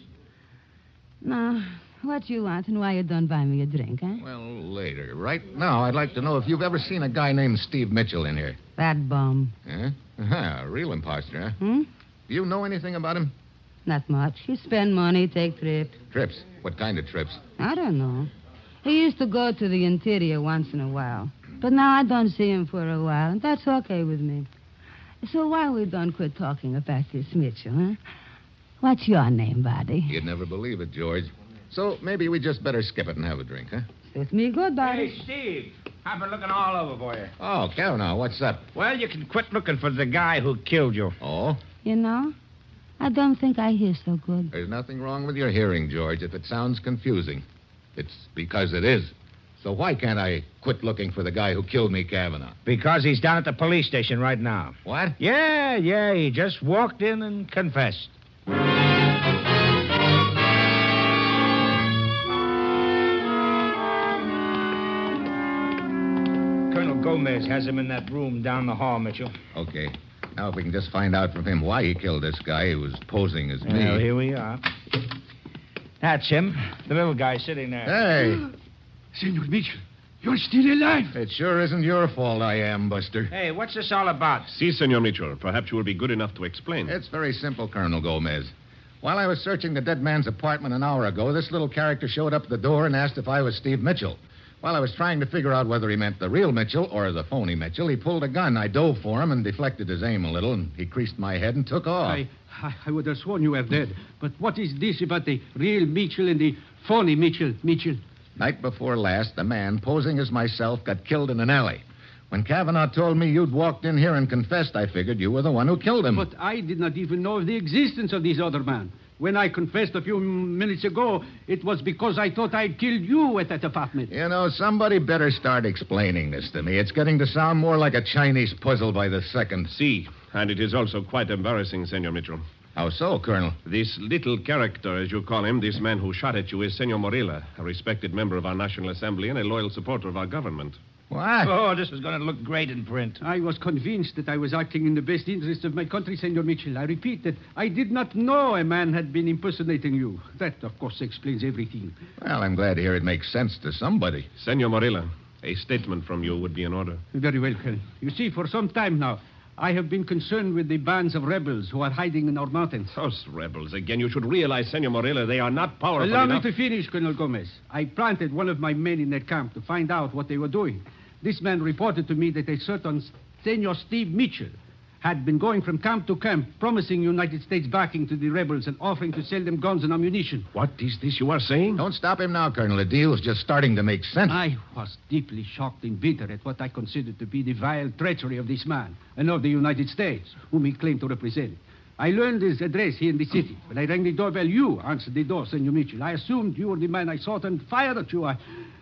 Now, what you want and why you don't buy me a drink, huh? Well, later. Right now, I'd like to know if you've ever seen a guy named Steve Mitchell in here. That bum. Huh? Uh-huh, a real imposter, huh? Hmm? Do you know anything about him? Not much. He spend money, take trips. Trips? What kind of trips? I don't know. He used to go to the interior once in a while. But now I don't see him for a while, and that's okay with me. So why we don't quit talking about this Mitchell, huh? What's your name, buddy? You'd never believe it, George. So maybe we just better skip it and have a drink, huh? With me good, buddy. Hey, Steve. I've been looking all over for you. Oh, Kavanaugh, what's up? Well, you can quit looking for the guy who killed you. Oh? You know, I don't think I hear so good. There's nothing wrong with your hearing, George, if it sounds confusing. It's because it is. So why can't I quit looking for the guy who killed me, Kavanaugh? Because he's down at the police station right now. What? Yeah, yeah, he just walked in and confessed. Colonel Gomez has him in that room down the hall, Mitchell. Okay. Now, if we can just find out from him why he killed this guy who was posing as me. Well, here we are. That's him. The little guy sitting there. Hey. Senor Mitchell, you're still alive. It sure isn't your fault I am, Buster. Hey, what's this all about? Si, Senor Mitchell. Perhaps you will be good enough to explain. It's very simple, Colonel Gomez. While I was searching the dead man's apartment an hour ago, this little character showed up at the door and asked if I was Steve Mitchell. While I was trying to figure out whether he meant the real Mitchell or the phony Mitchell, he pulled a gun. I dove for him and deflected his aim a little, and he creased my head and took off. I, I, I would have sworn you were dead. But what is this about the real Mitchell and the phony Mitchell, Mitchell? Night before last, the man, posing as myself, got killed in an alley. When Kavanaugh told me you'd walked in here and confessed, I figured you were the one who killed him. But I did not even know of the existence of this other man. When I confessed a few minutes ago, it was because I thought I'd killed you at that apartment. You know, somebody better start explaining this to me. It's getting to sound more like a Chinese puzzle by the second. Si, and it is also quite embarrassing, Senor Mitchell. How so, Colonel? This little character, as you call him, this man who shot at you, is Senor Morilla, a respected member of our National Assembly and a loyal supporter of our government. What? Oh, this is going to look great in print. I was convinced that I was acting in the best interest of my country, Senor Mitchell. I repeat that I did not know a man had been impersonating you. That, of course, explains everything. Well, I'm glad to hear it makes sense to somebody. Senor Morilla, a statement from you would be in order. Very well, Colonel. You see, for some time now, I have been concerned with the bands of rebels who are hiding in our mountains. Those rebels, again. You should realize, Senor Morilla, they are not powerful Allow enough. me to finish, Colonel Gomez. I planted one of my men in their camp to find out what they were doing. This man reported to me that a certain Senor Steve Mitchell had been going from camp to camp, promising United States backing to the rebels and offering to sell them guns and ammunition. What is this you are saying? Don't stop him now, Colonel. The deal's just starting to make sense. I was deeply shocked and bitter at what I considered to be the vile treachery of this man and of the United States, whom he claimed to represent. I learned his address here in the city. When I rang the doorbell, you answered the door, Senor Mitchell. I assumed you were the man I sought and fired at you. I,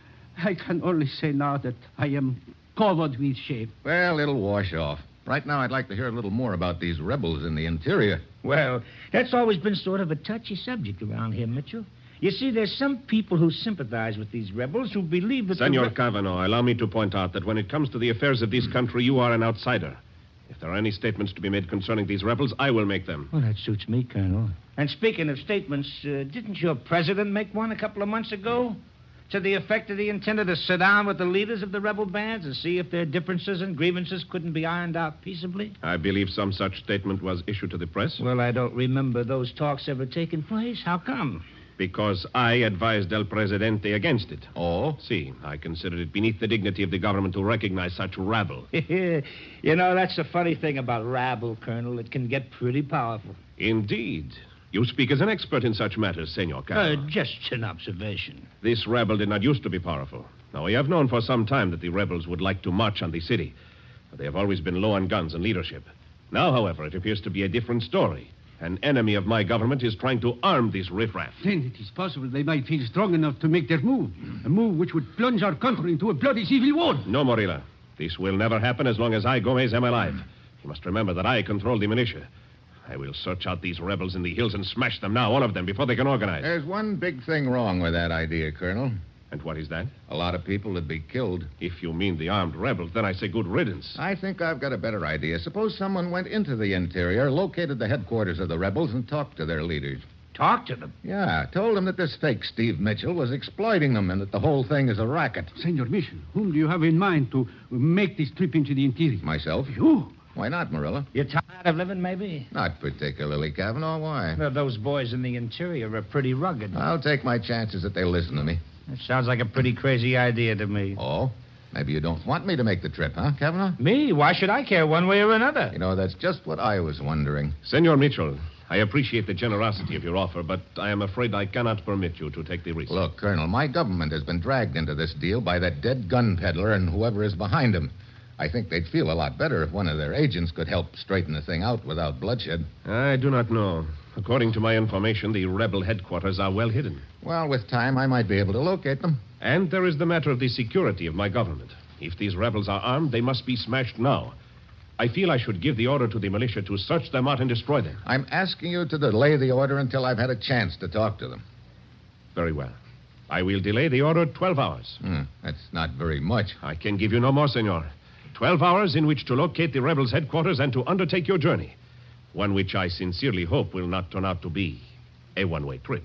I can only say now that I am covered with shame. Well, it'll wash off. Right now, I'd like to hear a little more about these rebels in the interior. Well, that's always been sort of a touchy subject around here, Mitchell. You see, there's some people who sympathize with these rebels who believe that... Senor the re- Cavanaugh, allow me to point out that when it comes to the affairs of this country, you are an outsider. If there are any statements to be made concerning these rebels, I will make them. Well, that suits me, Colonel. And speaking of statements, uh, didn't your president make one a couple of months ago? To the effect that he intended to sit down with the leaders of the rebel bands and see if their differences and grievances couldn't be ironed out peaceably? I believe some such statement was issued to the press. Well, I don't remember those talks ever taking place. How come? Because I advised El Presidente against it. Oh? See, I considered it beneath the dignity of the government to recognize such rabble. You know, that's the funny thing about rabble, Colonel. It can get pretty powerful. Indeed. You speak as an expert in such matters, Senor Cavanaugh. Uh, just an observation. This rebel did not used to be powerful. Now, we have known for some time that the rebels would like to march on the city. But they have always been low on guns and leadership. Now, however, it appears to be a different story. An enemy of my government is trying to arm this riffraff. Then it is possible they might feel strong enough to make their move. A move which would plunge our country into a bloody civil war. No, Morilla. This will never happen as long as I, Gomez, am alive. You must remember that I control the militia. I will search out these rebels in the hills and smash them now, all of them, before they can organize. There's one big thing wrong with that idea, Colonel. And what is that? A lot of people would be killed. If you mean the armed rebels, then I say good riddance. I think I've got a better idea. Suppose someone went into the interior, located the headquarters of the rebels, and talked to their leaders. Talk to them? Yeah, told them that this fake Steve Mitchell was exploiting them and that the whole thing is a racket. Senor Mitchell, whom do you have in mind to make this trip into the interior? Myself. You? Why not, Marilla? You're tired of living, maybe? Not particularly, Cavanaugh. Why? Well, those boys in the interior are pretty rugged. I'll take my chances that they'll listen to me. That sounds like a pretty crazy idea to me. Oh? Maybe you don't want me to make the trip, huh, Cavanaugh? Me? Why should I care one way or another? You know, that's just what I was wondering. Senor Mitchell, I appreciate the generosity of your offer, but I am afraid I cannot permit you to take the risk. Look, Colonel, my government has been dragged into this deal by that dead gun peddler and whoever is behind him. I think they'd feel a lot better if one of their agents could help straighten the thing out without bloodshed. I do not know. According to my information, the rebel headquarters are well hidden. Well, with time, I might be able to locate them. And there is the matter of the security of my government. If these rebels are armed, they must be smashed now. I feel I should give the order to the militia to search them out and destroy them. I'm asking you to delay the order until I've had a chance to talk to them. Very well. I will delay the order twelve hours. Hmm, that's not very much. I can give you no more, senor. Twelve hours in which to locate the rebels' headquarters and to undertake your journey. One which I sincerely hope will not turn out to be a one-way trip.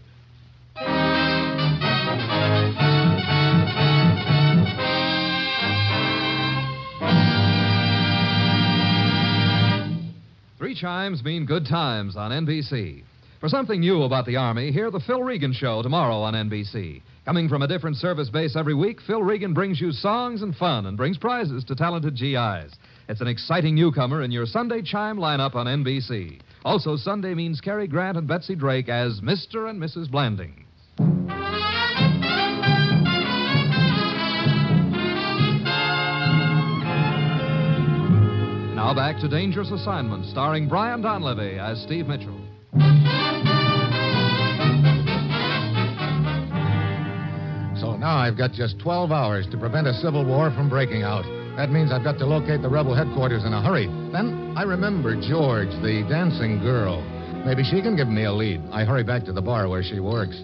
Three chimes mean good times on N B C. For something new about the Army, hear the Phil Regan Show tomorrow on N B C. Coming from a different service base every week, Phil Regan brings you songs and fun and brings prizes to talented G Is. It's an exciting newcomer in your Sunday chime lineup on N B C. Also, Sunday means Cary Grant and Betsy Drake as Mister and Missus Blanding. Now back to Dangerous Assignment, starring Brian Donlevy as Steve Mitchell. So now I've got just twelve hours to prevent a civil war from breaking out. That means I've got to locate the rebel headquarters in a hurry. Then I remember George, the dancing girl. Maybe she can give me a lead. I hurry back to the bar where she works.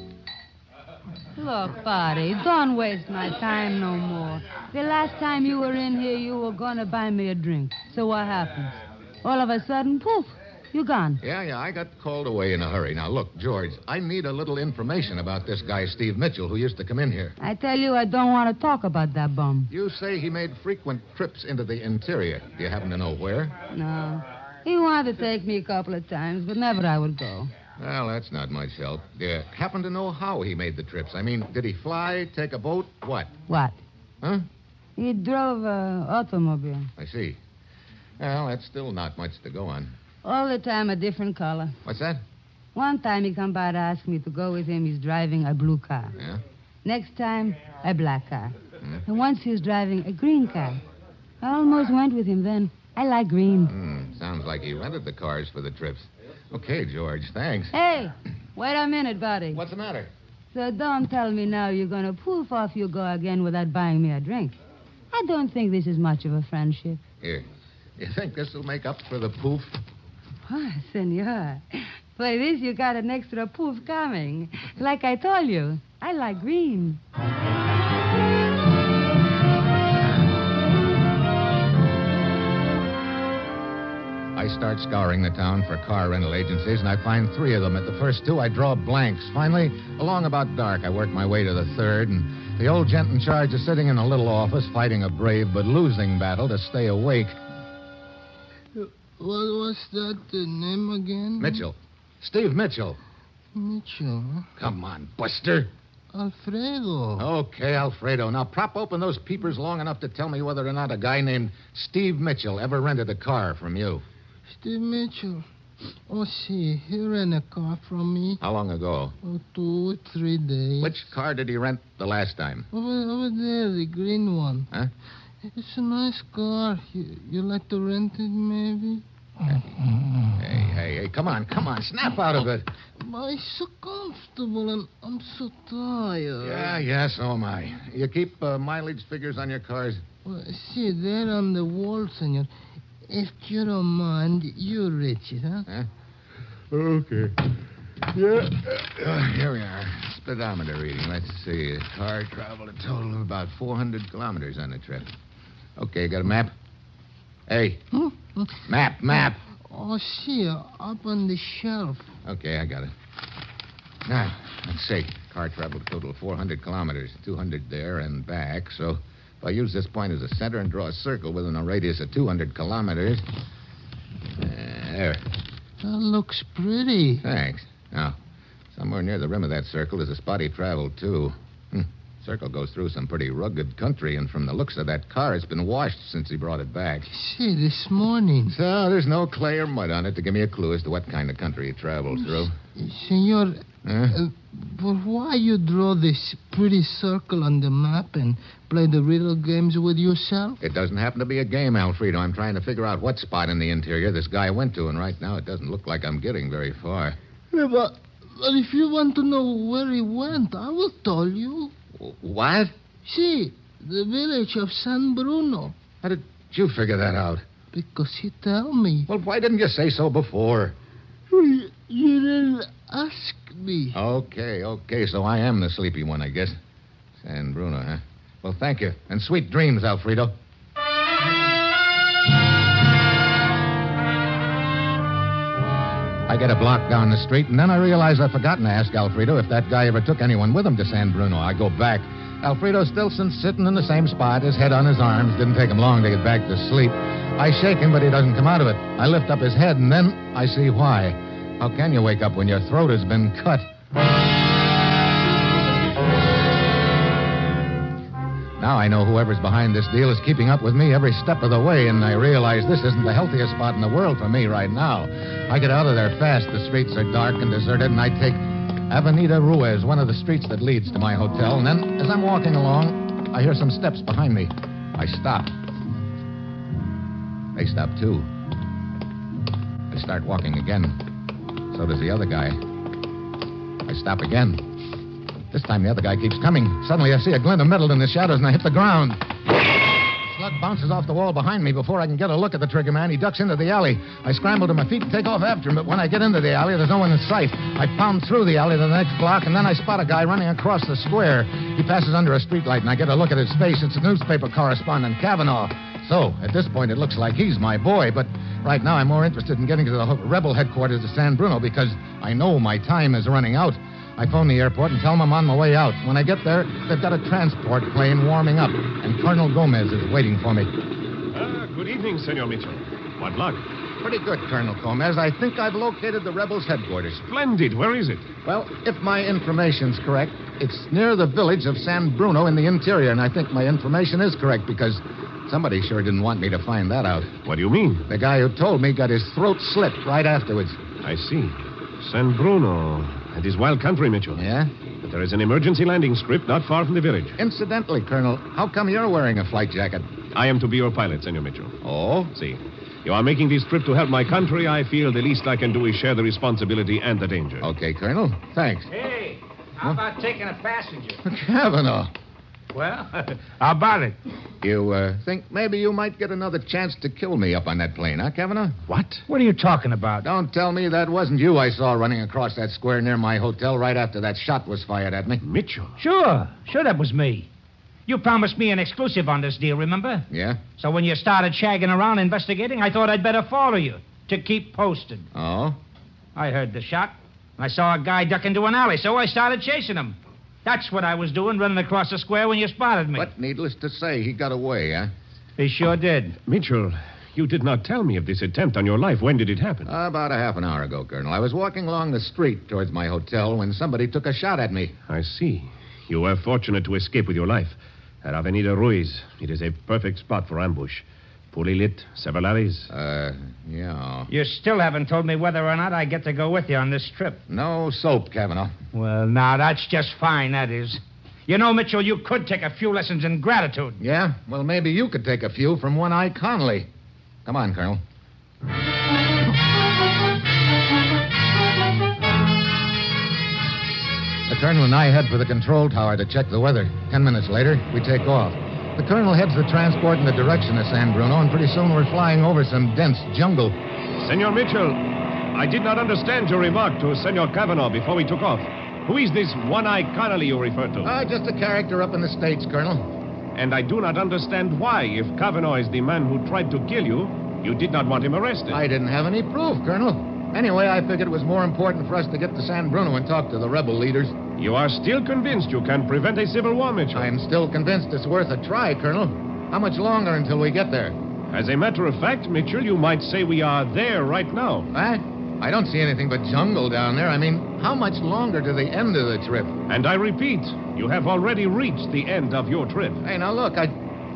Look, buddy, don't waste my time no more. The last time you were in here, you were going to buy me a drink. So what happens? All of a sudden, poof, you're gone. Yeah, yeah, I got called away in a hurry. Now, look, George, I need a little information about this guy, Steve Mitchell, who used to come in here. I tell you, I don't want to talk about that bum. You say he made frequent trips into the interior. Do you happen to know where? No. He wanted to take me a couple of times, but never I would go. Well, that's not much help. Do you happen to know how he made the trips? I mean, did he fly, take a boat, what? What? Huh? He drove an automobile. I see. Well, that's still not much to go on. All the time a different color. What's that? One time he come by to ask me to go with him. He's driving a blue car. Yeah? Next time, a black car. Mm. And once he was driving a green car. I almost went with him then. I like green. Mm, sounds like he rented the cars for the trips. Okay, George, thanks. Hey, wait a minute, buddy. What's the matter? So don't tell me now you're going to poof off you go again without buying me a drink. I don't think this is much of a friendship. Here. You think this will make up for the poof? Oh, senor. For this, you got an extra poof coming. Like I told you, I like green. I start scouring the town for car rental agencies, and I find three of them. At the first two, I draw blanks. Finally, along about dark, I work my way to the third, and the old gent in charge is sitting in a little office fighting a brave but losing battle to stay awake. What was that uh, name again? Mitchell. Steve Mitchell. Mitchell, huh? Come on, Buster. Alfredo. Okay, Alfredo. Now prop open those peepers long enough to tell me whether or not a guy named Steve Mitchell ever rented a car from you. Steve Mitchell. Oh, see, he rented a car from me. How long ago? Oh, two, three days. Which car did he rent the last time? Over, over there, the green one. Huh? It's a nice car. You, you like to rent it, maybe? Hey, hey, hey, come on, come on. Snap out of it. But it's so comfortable, and I'm so tired. Yeah, yeah, so am I. You keep uh, mileage figures on your cars? Well, see, they're on the wall, senor. If you don't mind, you reach it, huh? Huh? Okay. Yeah. Uh, here we are. Speedometer reading. Let's see. The car traveled a total of about four hundred kilometers on the trip. Okay, got a map? Hey. Hmm? Map, map. Oh, see, up on the shelf. Okay, I got it. Now, let's see. Car traveled a total of four hundred kilometers, two hundred there and back. So if I use this point as a center and draw a circle within a radius of two hundred kilometers. Uh, there. That looks pretty. Thanks. Now, somewhere near the rim of that circle is a spot he traveled, too. Hmm. Circle goes through some pretty rugged country, and from the looks of that car, it's been washed since he brought it back. See, this morning. So there's no clay or mud on it to give me a clue as to what kind of country he traveled through. Senor, huh? uh, but why you draw this pretty circle on the map and play the riddle games with yourself? It doesn't happen to be a game, Alfredo. I'm trying to figure out what spot in the interior this guy went to, and right now it doesn't look like I'm getting very far. Yeah, but, but if you want to know where he went, I will tell you. What? See, the village of San Bruno. How did you figure that out? Because he tell me. Well, why didn't you say so before? You, you didn't ask me. Okay, okay, so I am the sleepy one, I guess. San Bruno, huh? Well, thank you. And sweet dreams, Alfredo. I get a block down the street, and then I realize I've forgotten to ask Alfredo if that guy ever took anyone with him to San Bruno. I go back. Alfredo's still sitting in the same spot, his head on his arms. Didn't take him long to get back to sleep. I shake him, but he doesn't come out of it. I lift up his head, and then I see why. How can you wake up when your throat has been cut? Now I know whoever's behind this deal is keeping up with me every step of the way, and I realize this isn't the healthiest spot in the world for me right now. I get out of there fast. The streets are dark and deserted, and I take Avenida Ruiz, one of the streets that leads to my hotel. And then, as I'm walking along, I hear some steps behind me. I stop. They stop, too. I start walking again. So does the other guy. I stop again. This time the other guy keeps coming. Suddenly I see a glint of metal in the shadows, and I hit the ground. The slug bounces off the wall behind me. Before I can get a look at the trigger man, he ducks into the alley. I scramble to my feet and take off after him, but when I get into the alley, there's no one in sight. I pound through the alley to the next block, and then I spot a guy running across the square. He passes under a streetlight, and I get a look at his face. It's a newspaper correspondent, Kavanaugh. So, at this point, it looks like he's my boy, but right now I'm more interested in getting to the rebel headquarters of San Bruno because I know my time is running out. I phone the airport and tell them I'm on my way out. When I get there, they've got a transport plane warming up, and Colonel Gomez is waiting for me. Ah, good evening, Senor Mitchell. What luck? Pretty good, Colonel Gomez. I think I've located the rebels' headquarters. Splendid. Where is it? Well, if my information's correct, it's near the village of San Bruno in the interior, and I think my information is correct because Somebody sure didn't want me to find that out. What do you mean? The guy who told me got his throat slit right afterwards. I see. San Bruno. That is wild country, Mitchell. Yeah? But there is an emergency landing strip not far from the village. Incidentally, Colonel, how come you're wearing a flight jacket? I am to be your pilot, Senor Mitchell. Oh? See. You are making this trip to help my country. I feel the least I can do is share the responsibility and the danger. Okay, Colonel. Thanks. Hey, how about taking a passenger? Kavanaugh. Well, how about it? You uh, think maybe you might get another chance to kill me up on that plane, huh, Kavanaugh? What? What are you talking about? Don't tell me that wasn't you I saw running across that square near my hotel right after that shot was fired at me. Mitchell? Sure. Sure, that was me. You promised me an exclusive on this deal, remember? Yeah? So when you started shagging around investigating, I thought I'd better follow you to keep posted. Oh? I heard the shot. I saw a guy duck into an alley, so I started chasing him. That's what I was doing, running across the square when you spotted me. But needless to say, he got away, huh? He sure did. Mitchell, you did not tell me of this attempt on your life. When did it happen? Uh, about a half an hour ago, Colonel. I was walking along the street towards my hotel when somebody took a shot at me. I see. You were fortunate to escape with your life. At Avenida Ruiz, it is a perfect spot for ambush. Poorly lit, several alleys. Uh, yeah. You still haven't told me whether or not I get to go with you on this trip. No soap, Kavanaugh. Well, now, that's just fine, that is. You know, Mitchell, you could take a few lessons in gratitude. Yeah? Well, maybe you could take a few from One-Eye Conley. Come on, Colonel. The Colonel and I head for the control tower to check the weather. Ten minutes later, we take off. The Colonel heads the transport in the direction of San Bruno, and pretty soon we're flying over some dense jungle. Senor Mitchell, I did not understand your remark to Senor Kavanaugh before we took off. Who is this One-Eye Connolly you refer to? Uh, just a character up in the States, Colonel. And I do not understand why, if Kavanaugh is the man who tried to kill you, you did not want him arrested. I didn't have any proof, Colonel. Anyway, I figured it was more important for us to get to San Bruno and talk to the rebel leaders. You are still convinced you can prevent a civil war, Mitchell? I'm still convinced it's worth a try, Colonel. How much longer until we get there? As a matter of fact, Mitchell, you might say we are there right now. What? I don't see anything but jungle down there. I mean, how much longer to the end of the trip? And I repeat, you have already reached the end of your trip. Hey, now look, I...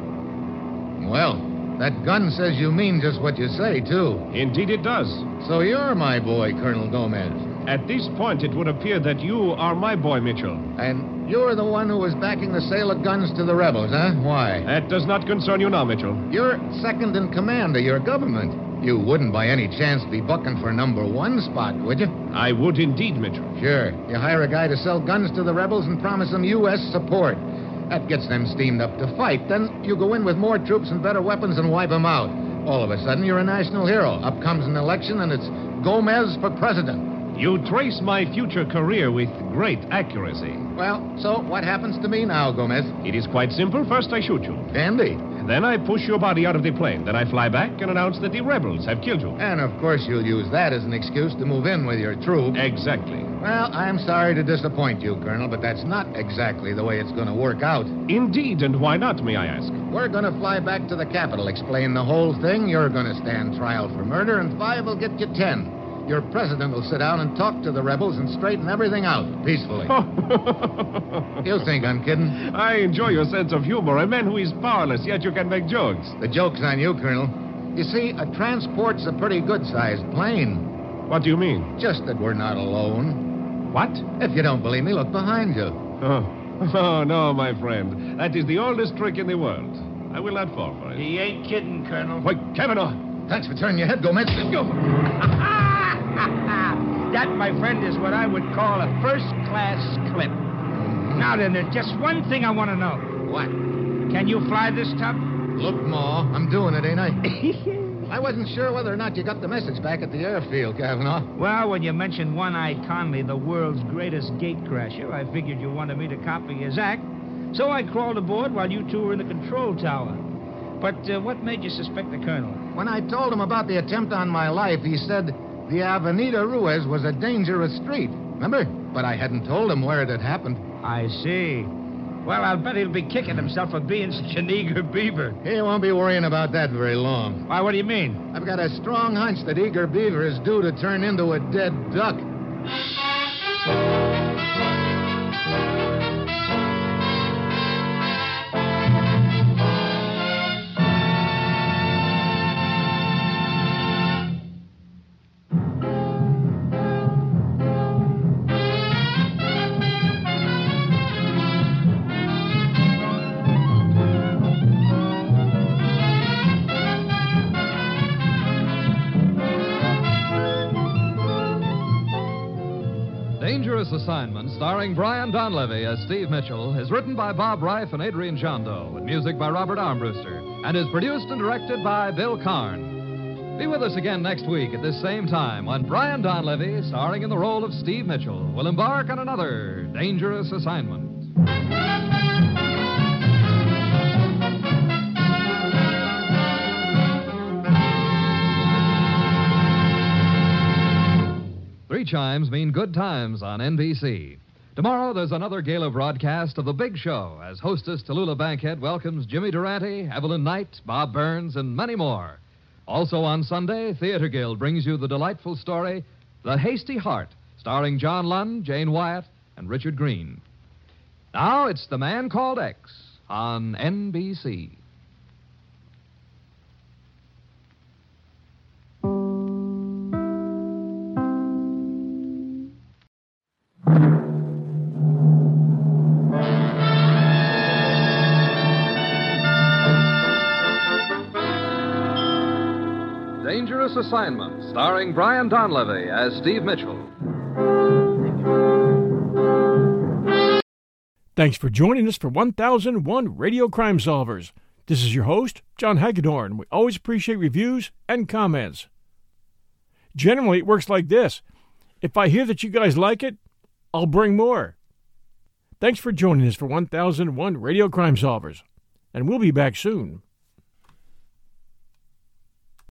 Well, that gun says you mean just what you say, too. Indeed it does. So you're my boy, Colonel Gomez. At this point, it would appear that you are my boy, Mitchell. And you're the one who was backing the sale of guns to the rebels, huh? Why? That does not concern you now, Mitchell. You're second in command of your government. You wouldn't by any chance be bucking for number one spot, would you? I would indeed, Mitchell. Sure. You hire a guy to sell guns to the rebels and promise them U S support. That gets them steamed up to fight. Then you go in with more troops and better weapons and wipe them out. All of a sudden, you're a national hero. Up comes an election, and it's Gomez for president. You trace my future career with great accuracy. Well, so what happens to me now, Gomez? It is quite simple. First, I shoot you. Dandy. Then I push your body out of the plane. Then I fly back and announce that the rebels have killed you. And, of course, you'll use that as an excuse to move in with your troops. Exactly. Well, I'm sorry to disappoint you, Colonel, but that's not exactly the way it's going to work out. Indeed, and why not, may I ask? We're going to fly back to the capital, explain the whole thing. You're going to stand trial for murder, and five will get you ten. Your president will sit down and talk to the rebels and straighten everything out peacefully. You think I'm kidding? I enjoy your sense of humor. A man who is powerless, yet you can make jokes. The joke's on you, Colonel. You see, a transport's a pretty good-sized plane. What do you mean? Just that we're not alone. What? If you don't believe me, look behind you. Oh. Oh, no, my friend. That is the oldest trick in the world. I will not fall for it. He ain't kidding, Colonel. Wait, Kavanaugh. Thanks for turning your head, Gomez. Let's go. That, my friend, is what I would call a first-class clip. Now then, there's just one thing I want to know. What? Can you fly this tub? Look, Ma, I'm doing it, ain't I? I wasn't sure whether or not you got the message back at the airfield, Kavanaugh. Well, when you mentioned One-Eye Conley, the world's greatest gatecrasher, I figured you wanted me to copy his act. So I crawled aboard while you two were in the control tower. But uh, what made you suspect the colonel? When I told him about the attempt on my life, he said the Avenida Ruiz was a dangerous street. Remember? But I hadn't told him where it had happened. I see. Well, I'll bet he'll be kicking himself for being such an eager beaver. He won't be worrying about that very long. Why, what do you mean? I've got a strong hunch that Eager Beaver is due to turn into a dead duck. Dangerous Assignment, starring Brian Donlevy as Steve Mitchell, is written by Bob Reif and Adrian Jondo, with music by Robert Armbruster, and is produced and directed by Bill Karn. Be with us again next week at this same time when Brian Donlevy, starring in the role of Steve Mitchell, will embark on another dangerous assignment. Three chimes mean good times on N B C. Tomorrow, there's another gala broadcast of The Big Show as hostess Tallulah Bankhead welcomes Jimmy Durante, Evelyn Knight, Bob Burns, and many more. Also on Sunday, Theater Guild brings you the delightful story, The Hasty Heart, starring John Lund, Jane Wyatt, and Richard Green. Now, it's The Man Called X on N B C. Dangerous Assignment, starring Brian Donlevy as Steve Mitchell. Thanks for joining us for one thousand one Radio Crime Solvers. This is your host, John Hagedorn. We always appreciate reviews and comments. Generally, it works like this. If I hear that you guys like it, I'll bring more. Thanks for joining us for one thousand one Radio Crime Solvers, and we'll be back soon.